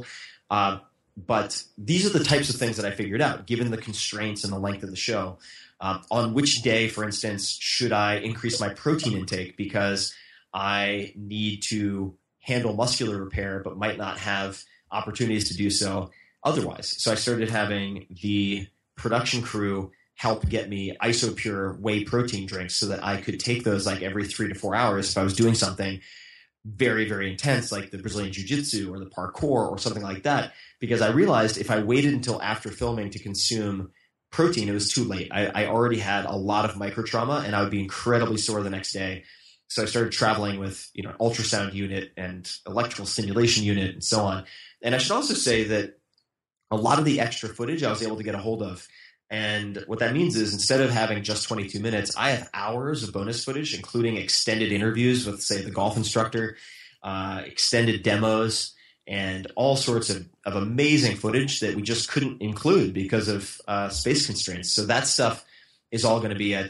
But these are the types of things that I figured out, given the constraints and the length of the show. On which day, for instance, should I increase my protein intake because I need to handle muscular repair but might not have opportunities to do so otherwise? So I started having the production crew help get me Isopure whey protein drinks so that I could take those like every 3 to 4 hours if I was doing something very, very intense like the Brazilian Jiu-Jitsu or the parkour or something like that, because I realized if I waited until after filming to consume protein, it was too late. I already had a lot of micro trauma and I would be incredibly sore the next day. So I started traveling with ultrasound unit and electrical stimulation unit and so on. And I should also say that a lot of the extra footage I was able to get a hold of. And what that means is instead of having just 22 minutes, I have hours of bonus footage, including extended interviews with, say, the golf instructor, extended demos, and all sorts of amazing footage that we just couldn't include because of space constraints. So that stuff is all going to be at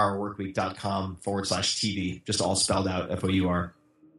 4hourworkweek.com/TV, just all spelled out, FOUR.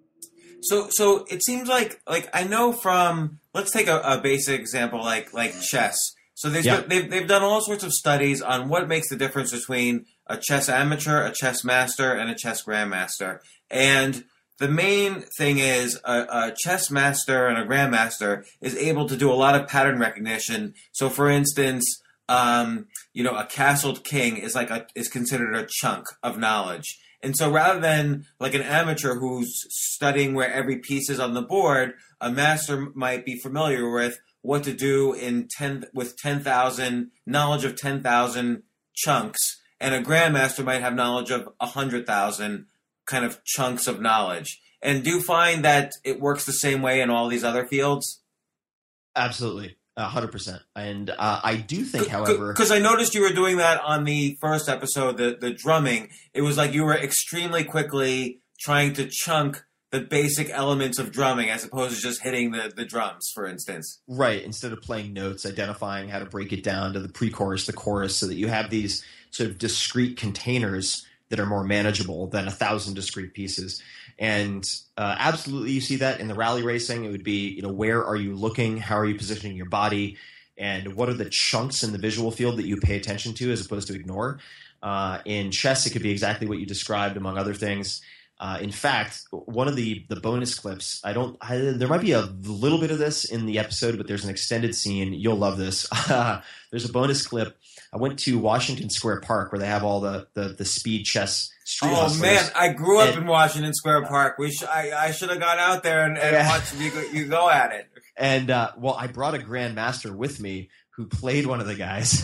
So it seems like I know from, let's take a basic example like chess. So they've done all sorts of studies on what makes the difference between a chess amateur, a chess master, and a chess grandmaster. And the main thing is a chess master and a grandmaster is able to do a lot of pattern recognition. So, for instance, a castled king is considered a chunk of knowledge. And so rather than like an amateur who's studying where every piece is on the board, a master might be familiar with what to do with 10,000 knowledge of 10,000 chunks, and a grandmaster might have knowledge of 100,000 kind of chunks of knowledge. And do you find that it works the same way in all these other fields? Absolutely. 100%. And I do think, however... Because I noticed you were doing that on the first episode, the drumming. It was like you were extremely quickly trying to chunk the basic elements of drumming as opposed to just hitting the drums, for instance. Right. Instead of playing notes, identifying how to break it down to the pre-chorus, the chorus, so that you have these sort of discrete containers that are more manageable than 1,000 discrete pieces. And absolutely, you see that in the rally racing. It would be, where are you looking? How are you positioning your body? And what are the chunks in the visual field that you pay attention to as opposed to ignore? In chess, it could be exactly what you described, among other things. In fact, one of the bonus clips, there might be a little bit of this in the episode, but there's an extended scene. You'll love this. There's a bonus clip. I went to Washington Square Park where they have all the speed chess street hustlers. Man, I grew up in Washington Square Park. I should have gone out there and watched you go at it. And I brought a grandmaster with me who played one of the guys,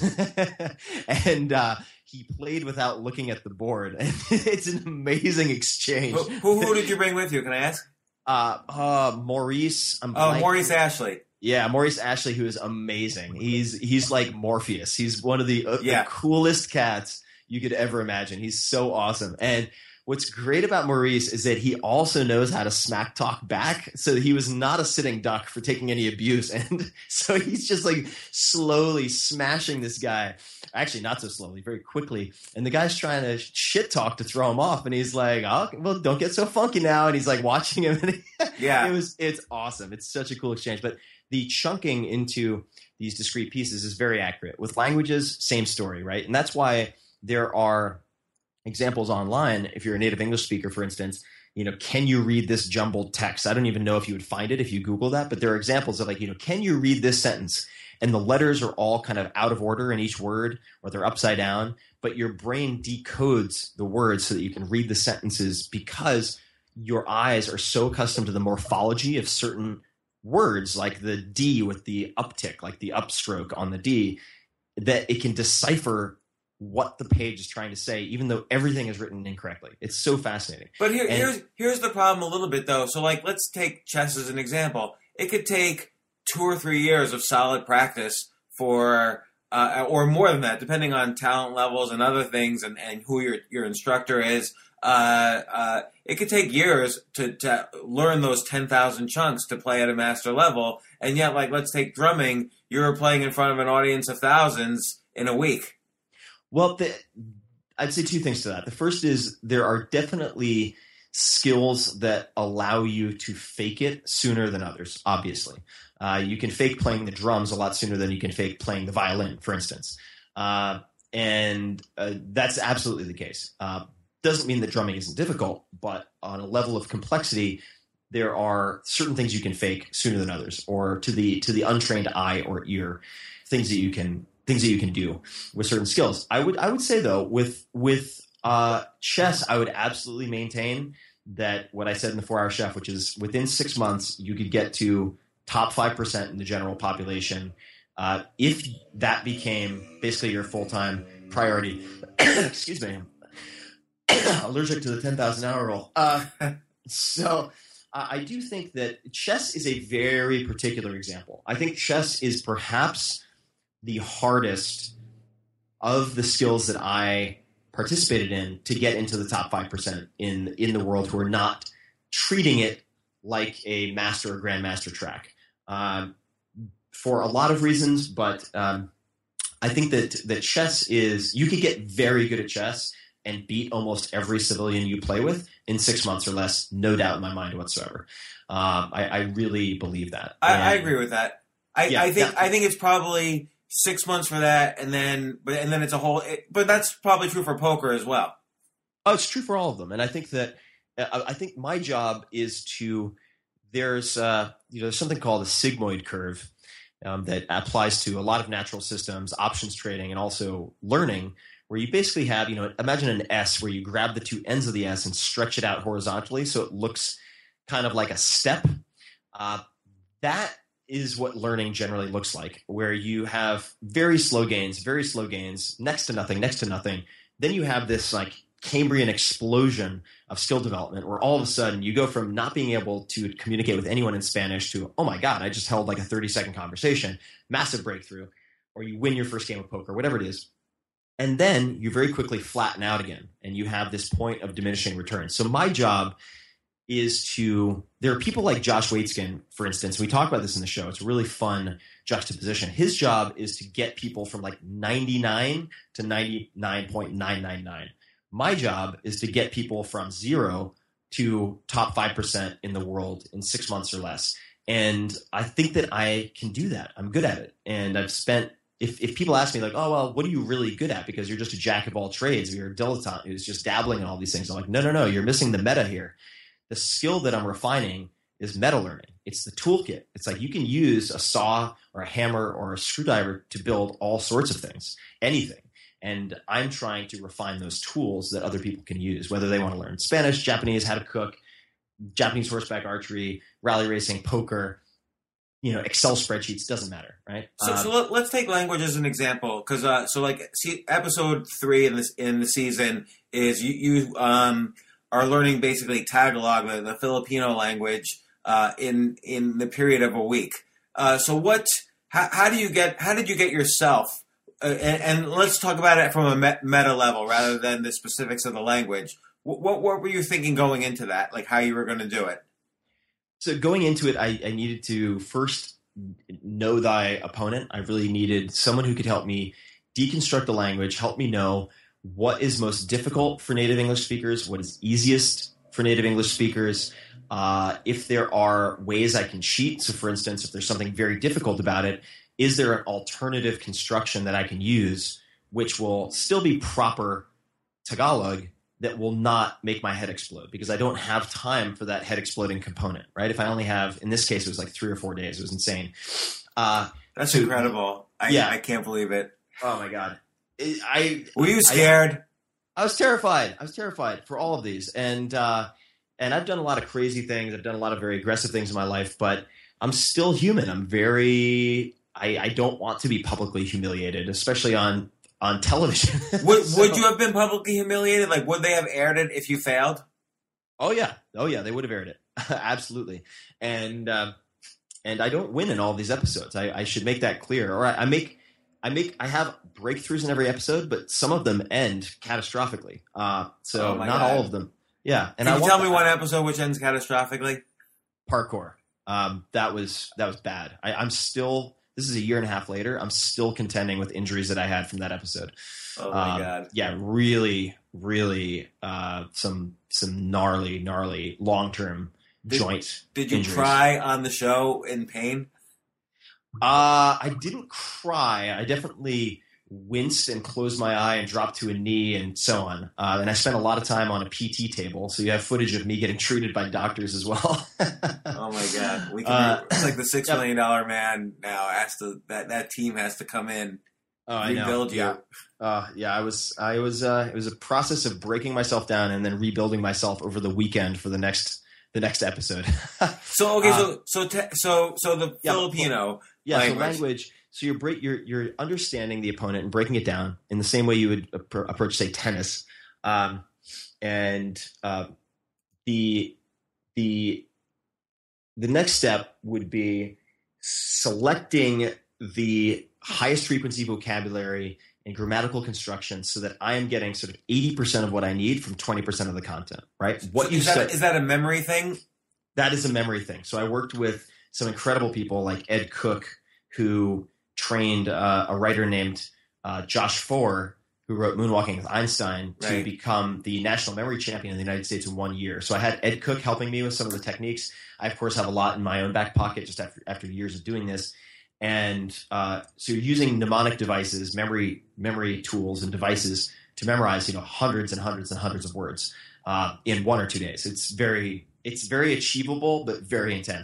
and he played without looking at the board. And it's an amazing exchange. Who did you bring with you? Can I ask? Maurice. Maurice Ashley. Yeah, Maurice Ashley, who is amazing. He's like Morpheus. He's one of the coolest cats you could ever imagine. He's so awesome. And what's great about Maurice is that he also knows how to smack talk back. So he was not a sitting duck for taking any abuse. And so he's just like slowly smashing this guy. Actually, not so slowly, very quickly. And the guy's trying to shit talk to throw him off. And he's like, oh, well, don't get so funky now. And he's like watching him. And it's awesome. It's such a cool exchange. But the chunking into these discrete pieces is very accurate. With languages, same story, right? And that's why there are examples online. If you're a native English speaker, for instance, can you read this jumbled text? I don't even know if you would find it if you Google that, but there are examples of can you read this sentence? And the letters are all kind of out of order in each word, or they're upside down, but your brain decodes the words so that you can read the sentences because your eyes are so accustomed to the morphology of certain words, like the D with the uptick, like the upstroke on the D, that it can decipher what the page is trying to say, even though everything is written incorrectly. It's so fascinating. But here's the problem a little bit, though. So, let's take chess as an example. It could take 2 or 3 years of solid practice for, or more than that, depending on talent levels and other things, and who your instructor is. It could take years to learn those 10,000 chunks to play at a master level. And yet, let's take drumming. You're playing in front of an audience of thousands in a week. Well, I'd say 2 things to that. The first is there are definitely skills that allow you to fake it sooner than others, obviously. You can fake playing the drums a lot sooner than you can fake playing the violin, for instance. And that's absolutely the case. Doesn't mean that drumming isn't difficult, but on a level of complexity, there are certain things you can fake sooner than others, or to the untrained eye or ear, things that you can do with certain skills. I would say though, with chess, I would absolutely maintain that what I said in the 4-Hour Chef, which is within 6 months you could get to top 5% in the general population. If that became basically your full-time priority, excuse me. Allergic to the 10,000 hour rule. So I do think that chess is a very particular example. I think chess is perhaps the hardest of the skills that I participated in to get into the top 5% in the world who are not treating it like a master or grandmaster track. For a lot of reasons, but I think that chess is – you could get very good at chess and beat almost every civilian you play with in 6 months or less, no doubt in my mind whatsoever. I really believe that. I agree with that. I think it's probably 6 months for that, and then it's a whole. But that's probably true for poker as well. Oh, it's true for all of them, and I think that my job is to. There's something called a sigmoid curve. that applies to a lot of natural systems, options trading, and also learning, where you basically have, imagine an S where you grab the two ends of the S and stretch it out horizontally so it looks kind of like a step. That is what learning generally looks like, where you have very slow gains, next to nothing. Then you have this like Cambrian explosion of skill development where all of a sudden you go from not being able to communicate with anyone in Spanish to, oh my God, I just held like a 30-second conversation, massive breakthrough, or you win your first game of poker, whatever it is. And then you very quickly flatten out again and you have this point of diminishing returns. So my job is there are people like Josh Waitzkin, for instance. We talk about this in the show. It's a really fun juxtaposition. His job is to get people from like 99 to 99.999. My job is to get people from 0 to top 5% in the world in 6 months or less. And I think that I can do that. I'm good at it. And I've spent, if people ask me like, oh, well, what are you really good at? Because you're just a jack of all trades. Or you're a dilettante who's just dabbling in all these things. I'm like, no, you're missing the meta here. The skill that I'm refining is meta learning. It's the toolkit. It's like you can use a saw or a hammer or a screwdriver to build all sorts of things, anything. And I'm trying to refine those tools that other people can use, whether they want to learn Spanish, Japanese, how to cook, Japanese horseback archery, rally racing, poker, Excel spreadsheets, doesn't matter, right? So let's take language as an example, because episode 3 in the season is you are learning basically Tagalog, the Filipino language, in the period of a week. How did you get yourself? And let's talk about it from a meta level rather than the specifics of the language. What were you thinking going into that? Like how you were going to do it? So going into it, I needed to first know thy opponent. I really needed someone who could help me deconstruct the language, help me know what is most difficult for native English speakers, what is easiest for native English speakers, if there are ways I can cheat. So for instance, if there's something very difficult about it, is there an alternative construction that I can use which will still be proper Tagalog that will not make my head explode, because I don't have time for that head exploding component, right? If I only have, in this case, it was like 3 or 4 days. It was insane. That's incredible. I can't believe it. Oh my God. Were you scared? I was terrified. For all of these. And I've done a lot of crazy things. I've done a lot of very aggressive things in my life, but I'm still human. I don't want to be publicly humiliated, especially on television. Would you have been publicly humiliated? Like, would they have aired it if you failed? Oh yeah, they would have aired it. Absolutely. And I don't win in all these episodes. I should make that clear. Or I have breakthroughs in every episode, but some of them end catastrophically. Not all of them. Yeah. And Can you tell me one episode which ends catastrophically? Parkour. That was bad. I'm still. This is a year and a half later. I'm still contending with injuries that I had from that episode. Oh my God! Yeah, really, really, some gnarly long-term joint. Did you injuries. cry on the show in pain? I didn't cry. I definitely winced and closed my eye and dropped to a knee and so on. And I spent a lot of time on a PT table, so you have footage of me getting treated by doctors as well. Oh my God! It's like the $6 million man now has to that team has to come in, rebuild you. It was a process of breaking myself down and then rebuilding myself over the weekend for the next episode. So the Filipino language. So you're understanding the opponent and breaking it down in the same way you would approach, say, tennis. The next step would be selecting the highest frequency vocabulary and grammatical construction so that I am getting sort of 80% of what I need from 20% of the content, right? Is that a memory thing? That is a memory thing. So I worked with some incredible people like Ed Cook, who trained a writer named Josh Foer, who wrote Moonwalking with Einstein, to become the national memory champion in the United States in 1 year. So I had Ed Cook helping me with some of the techniques. I, of course, have a lot in my own back pocket just after years of doing this. And so you're using mnemonic devices, memory tools and devices to memorize, hundreds and hundreds and hundreds of words in 1 or 2 days. It's very achievable, but very intense.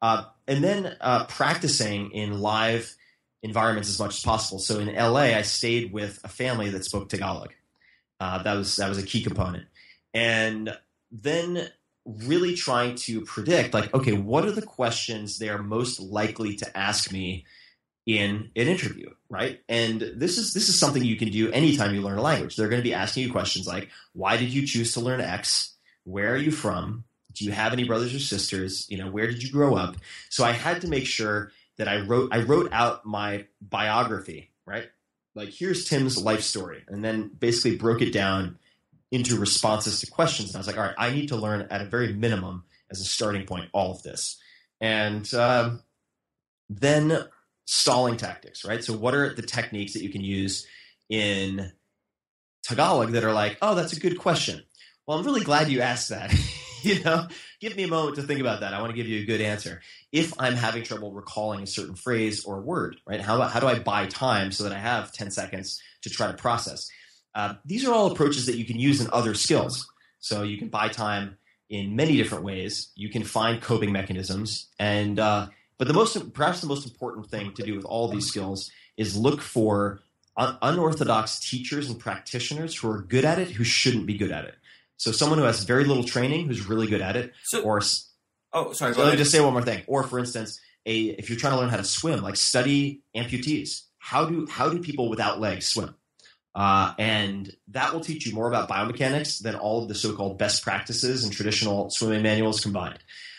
And then practicing in live environments as much as possible. So in LA, I stayed with a family that spoke Tagalog. That was a key component. And then really trying to predict, like, okay, what are the questions they are most likely to ask me in an interview, right? And this is something you can do anytime you learn a language. They're going to be asking you questions like, why did you choose to learn X? Where are you from? Do you have any brothers or sisters? Where did you grow up? So I had to make sure that I wrote out my biography, right? Like, here's Tim's life story, and then basically broke it down into responses to questions. And I was like, all right, I need to learn at a very minimum as a starting point all of this. And then stalling tactics, right? So what are the techniques that you can use in Tagalog that are like, oh, that's a good question. Well, I'm really glad you asked that. Give me a moment to think about that. I want to give you a good answer. If I'm having trouble recalling a certain phrase or word, right? How do I buy time so that I have 10 seconds to try to process? These are all approaches that you can use in other skills. So you can buy time in many different ways. You can find coping mechanisms. But perhaps the most important thing to do with all of these skills is look for unorthodox teachers and practitioners who are good at it, who shouldn't be good at it. So someone who has very little training, who's really good at it. Let me just say one more thing. Or for instance, if you're trying to learn how to swim, like study amputees. How do people without legs swim? And that will teach you more about biomechanics than all of the so-called best practices and traditional swimming manuals combined.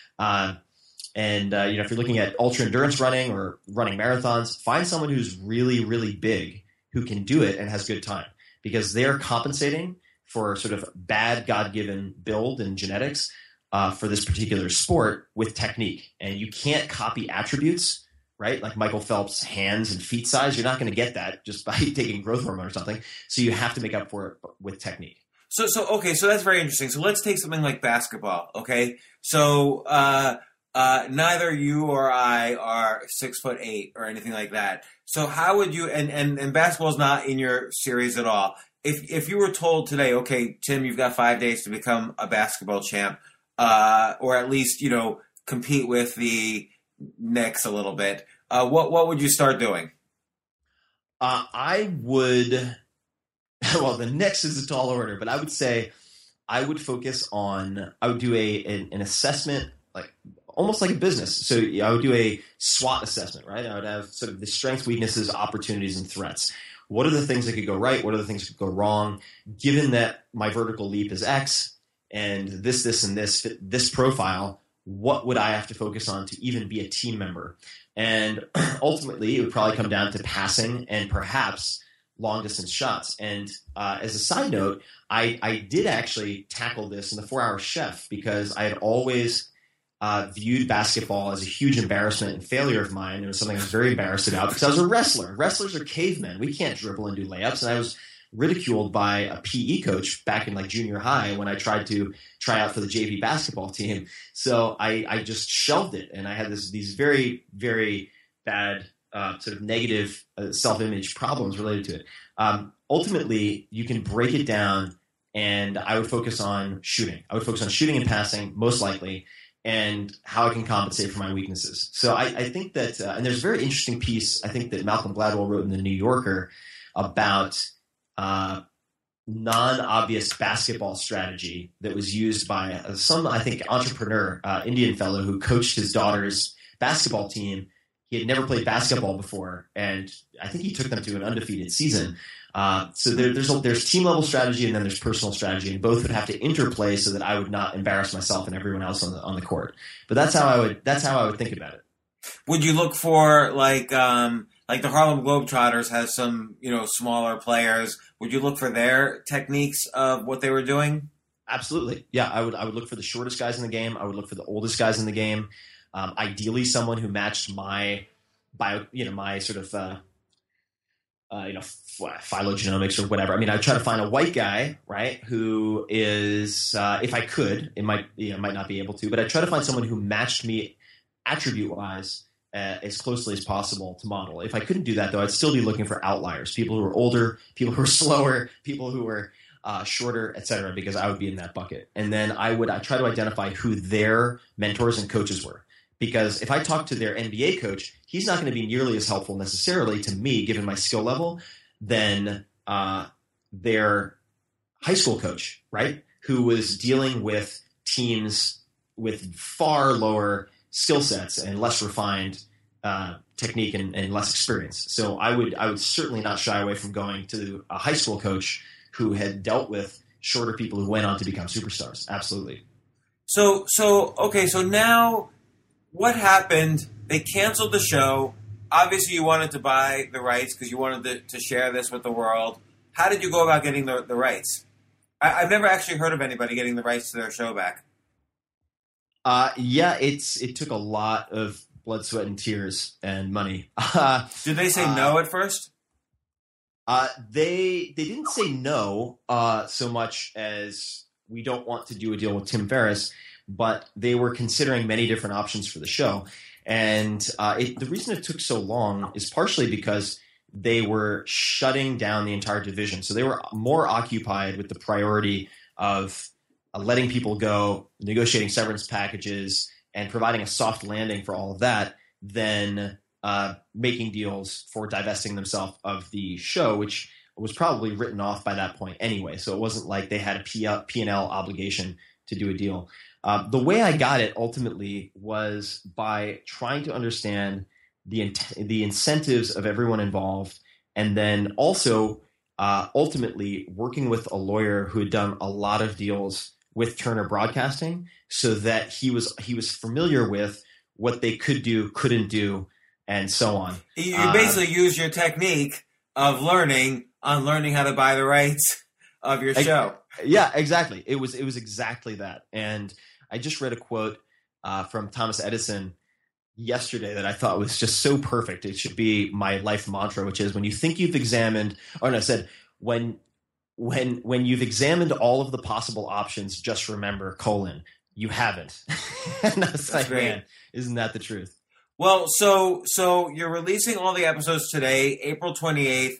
If you're looking at ultra endurance running or running marathons, find someone who's really, really big who can do it and has good time, because they're compensating for sort of bad God-given build and genetics for this particular sport with technique. And you can't copy attributes, right? Like Michael Phelps' hands and feet size. You're not going to get that just by taking growth hormone or something. So you have to make up for it with technique. So that's very interesting. So let's take something like basketball. Okay. So, neither you or I are 6'8" or anything like that. So how would you, and basketball's not in your series at all. If you were told today, okay, Tim, you've got 5 days to become a basketball champ, or at least, compete with the Knicks a little bit, what would you start doing? I would, well, the Knicks is a tall order, but I would say I would focus on, I would do an assessment, like almost like a business. So I would do a SWOT assessment, right? I would have sort of the strengths, weaknesses, opportunities, and threats. What are the things that could go right? What are the things that could go wrong? Given that my vertical leap is X and this, and this fit this profile, what would I have to focus on to even be a team member? And ultimately, it would probably come down to passing and perhaps long distance shots. And as a side note, I did actually tackle this in the 4-Hour Chef because I had always viewed basketball as a huge embarrassment and failure of mine. It was something I was very embarrassed about because I was a wrestler. Wrestlers are cavemen. We can't dribble and do layups. And I was ridiculed by a PE coach back in like junior high when I tried to try out for the JV basketball team. So I just shelved it. And I had these very, very bad sort of negative self-image problems related to it. Ultimately, you can break it down, and I would focus on shooting. I would focus on shooting and passing, most likely, and how I can compensate for my weaknesses. So I think that, and there's a very interesting piece I think that Malcolm Gladwell wrote in the New Yorker about non-obvious basketball strategy that was used by some, I think, entrepreneur, Indian fellow who coached his daughter's basketball team. He had never played basketball before, and I think he took them to an undefeated season. So there's team level strategy and then there's personal strategy, and both would have to interplay so that I would not embarrass myself and everyone else on the court. But that's how I would think about it. Would you look for like the Harlem Globetrotters has some smaller players? Would you look for their techniques of what they were doing? Absolutely, yeah. I would look for the shortest guys in the game. I would look for the oldest guys in the game. Ideally, someone who matched my sort of phylogenomics or whatever. I mean, I'd try to find a white guy, right, who is, if I could, it might not be able to, but I'd try to find someone who matched me attribute-wise as closely as possible to model. If I couldn't do that, though, I'd still be looking for outliers, people who are older, people who are slower, people who are shorter, et cetera, because I would be in that bucket. And then I try to identify who their mentors and coaches were. Because if I talk to their NBA coach, he's not going to be nearly as helpful necessarily to me, given my skill level, than their high school coach, right? Who was dealing with teams with far lower skill sets and less refined technique and less experience. So I would certainly not shy away from going to a high school coach who had dealt with shorter people who went on to become superstars. Absolutely. So now what happened? They canceled the show. Obviously, you wanted to buy the rights because you wanted to share this with the world. How did you go about getting the rights? I've never actually heard of anybody getting the rights to their show back. It took a lot of blood, sweat, and tears and money. Did they say no at first? They didn't say no so much as we don't want to do a deal with Tim Ferriss, but they were considering many different options for the show. And the reason it took so long is partially because they were shutting down the entire division. So they were more occupied with the priority of letting people go, negotiating severance packages, and providing a soft landing for all of that than making deals for divesting themselves of the show, which was probably written off by that point anyway. So it wasn't like they had a P&L obligation to do a deal. The way I got it ultimately was by trying to understand the incentives of everyone involved, and then also ultimately working with a lawyer who had done a lot of deals with Turner Broadcasting, so that he was familiar with what they could do, couldn't do, and so on. You basically use your technique of learning how to buy the rights of your show. Yeah, exactly. It was exactly that. And I just read a quote from Thomas Edison yesterday that I thought was just so perfect. It should be my life mantra, which is when you think you've examined, when you've examined all of the possible options, just remember, you haven't. And I was like, great. Man, isn't that the truth? Well, so you're releasing all the episodes today, April 28th,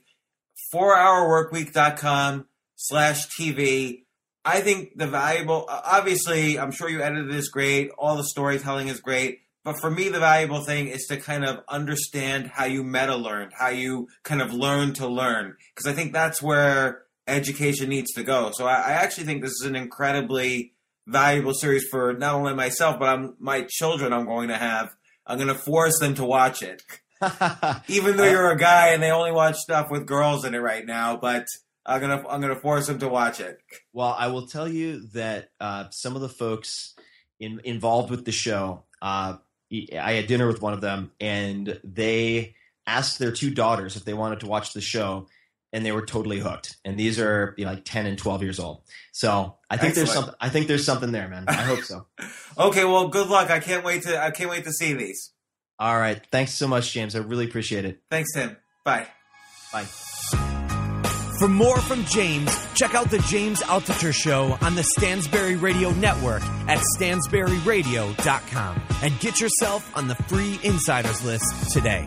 4hourworkweek.com/TV. I think the valuable, obviously, I'm sure you edited this great. All the storytelling is great. But for me, the valuable thing is to kind of understand how you meta-learned, how you kind of learn to learn. Because I think that's where education needs to go. So I actually think this is an incredibly valuable series for not only myself, but my children I'm going to have. I'm going to force them to watch it. Even though you're a guy and they only watch stuff with girls in it right now, but I'm gonna force them to watch it. Well, I will tell you that some of the folks involved with the show, I had dinner with one of them, and they asked their two daughters if they wanted to watch the show, and they were totally hooked. And these are like 10 and 12 years old. So I think there's something there, man. I hope so. Okay, well, good luck. I can't wait to see these. All right. Thanks so much, James. I really appreciate it. Thanks, Tim. Bye. Bye. For more from James, check out The James Altucher Show on the Stansberry Radio Network at stansberryradio.com and get yourself on the free insiders list today.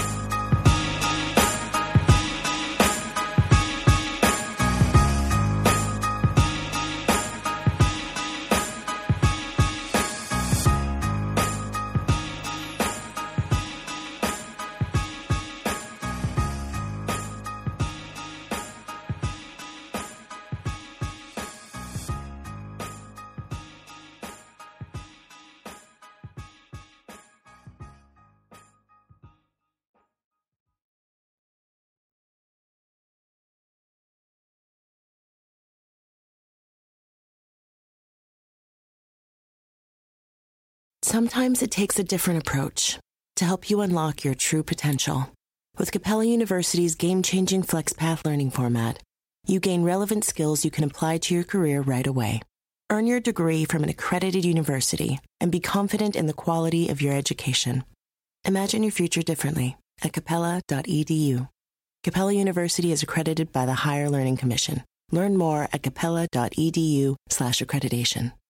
Sometimes it takes a different approach to help you unlock your true potential. With Capella University's game-changing FlexPath learning format, you gain relevant skills you can apply to your career right away. Earn your degree from an accredited university and be confident in the quality of your education. Imagine your future differently at capella.edu. Capella University is accredited by the Higher Learning Commission. Learn more at capella.edu/accreditation.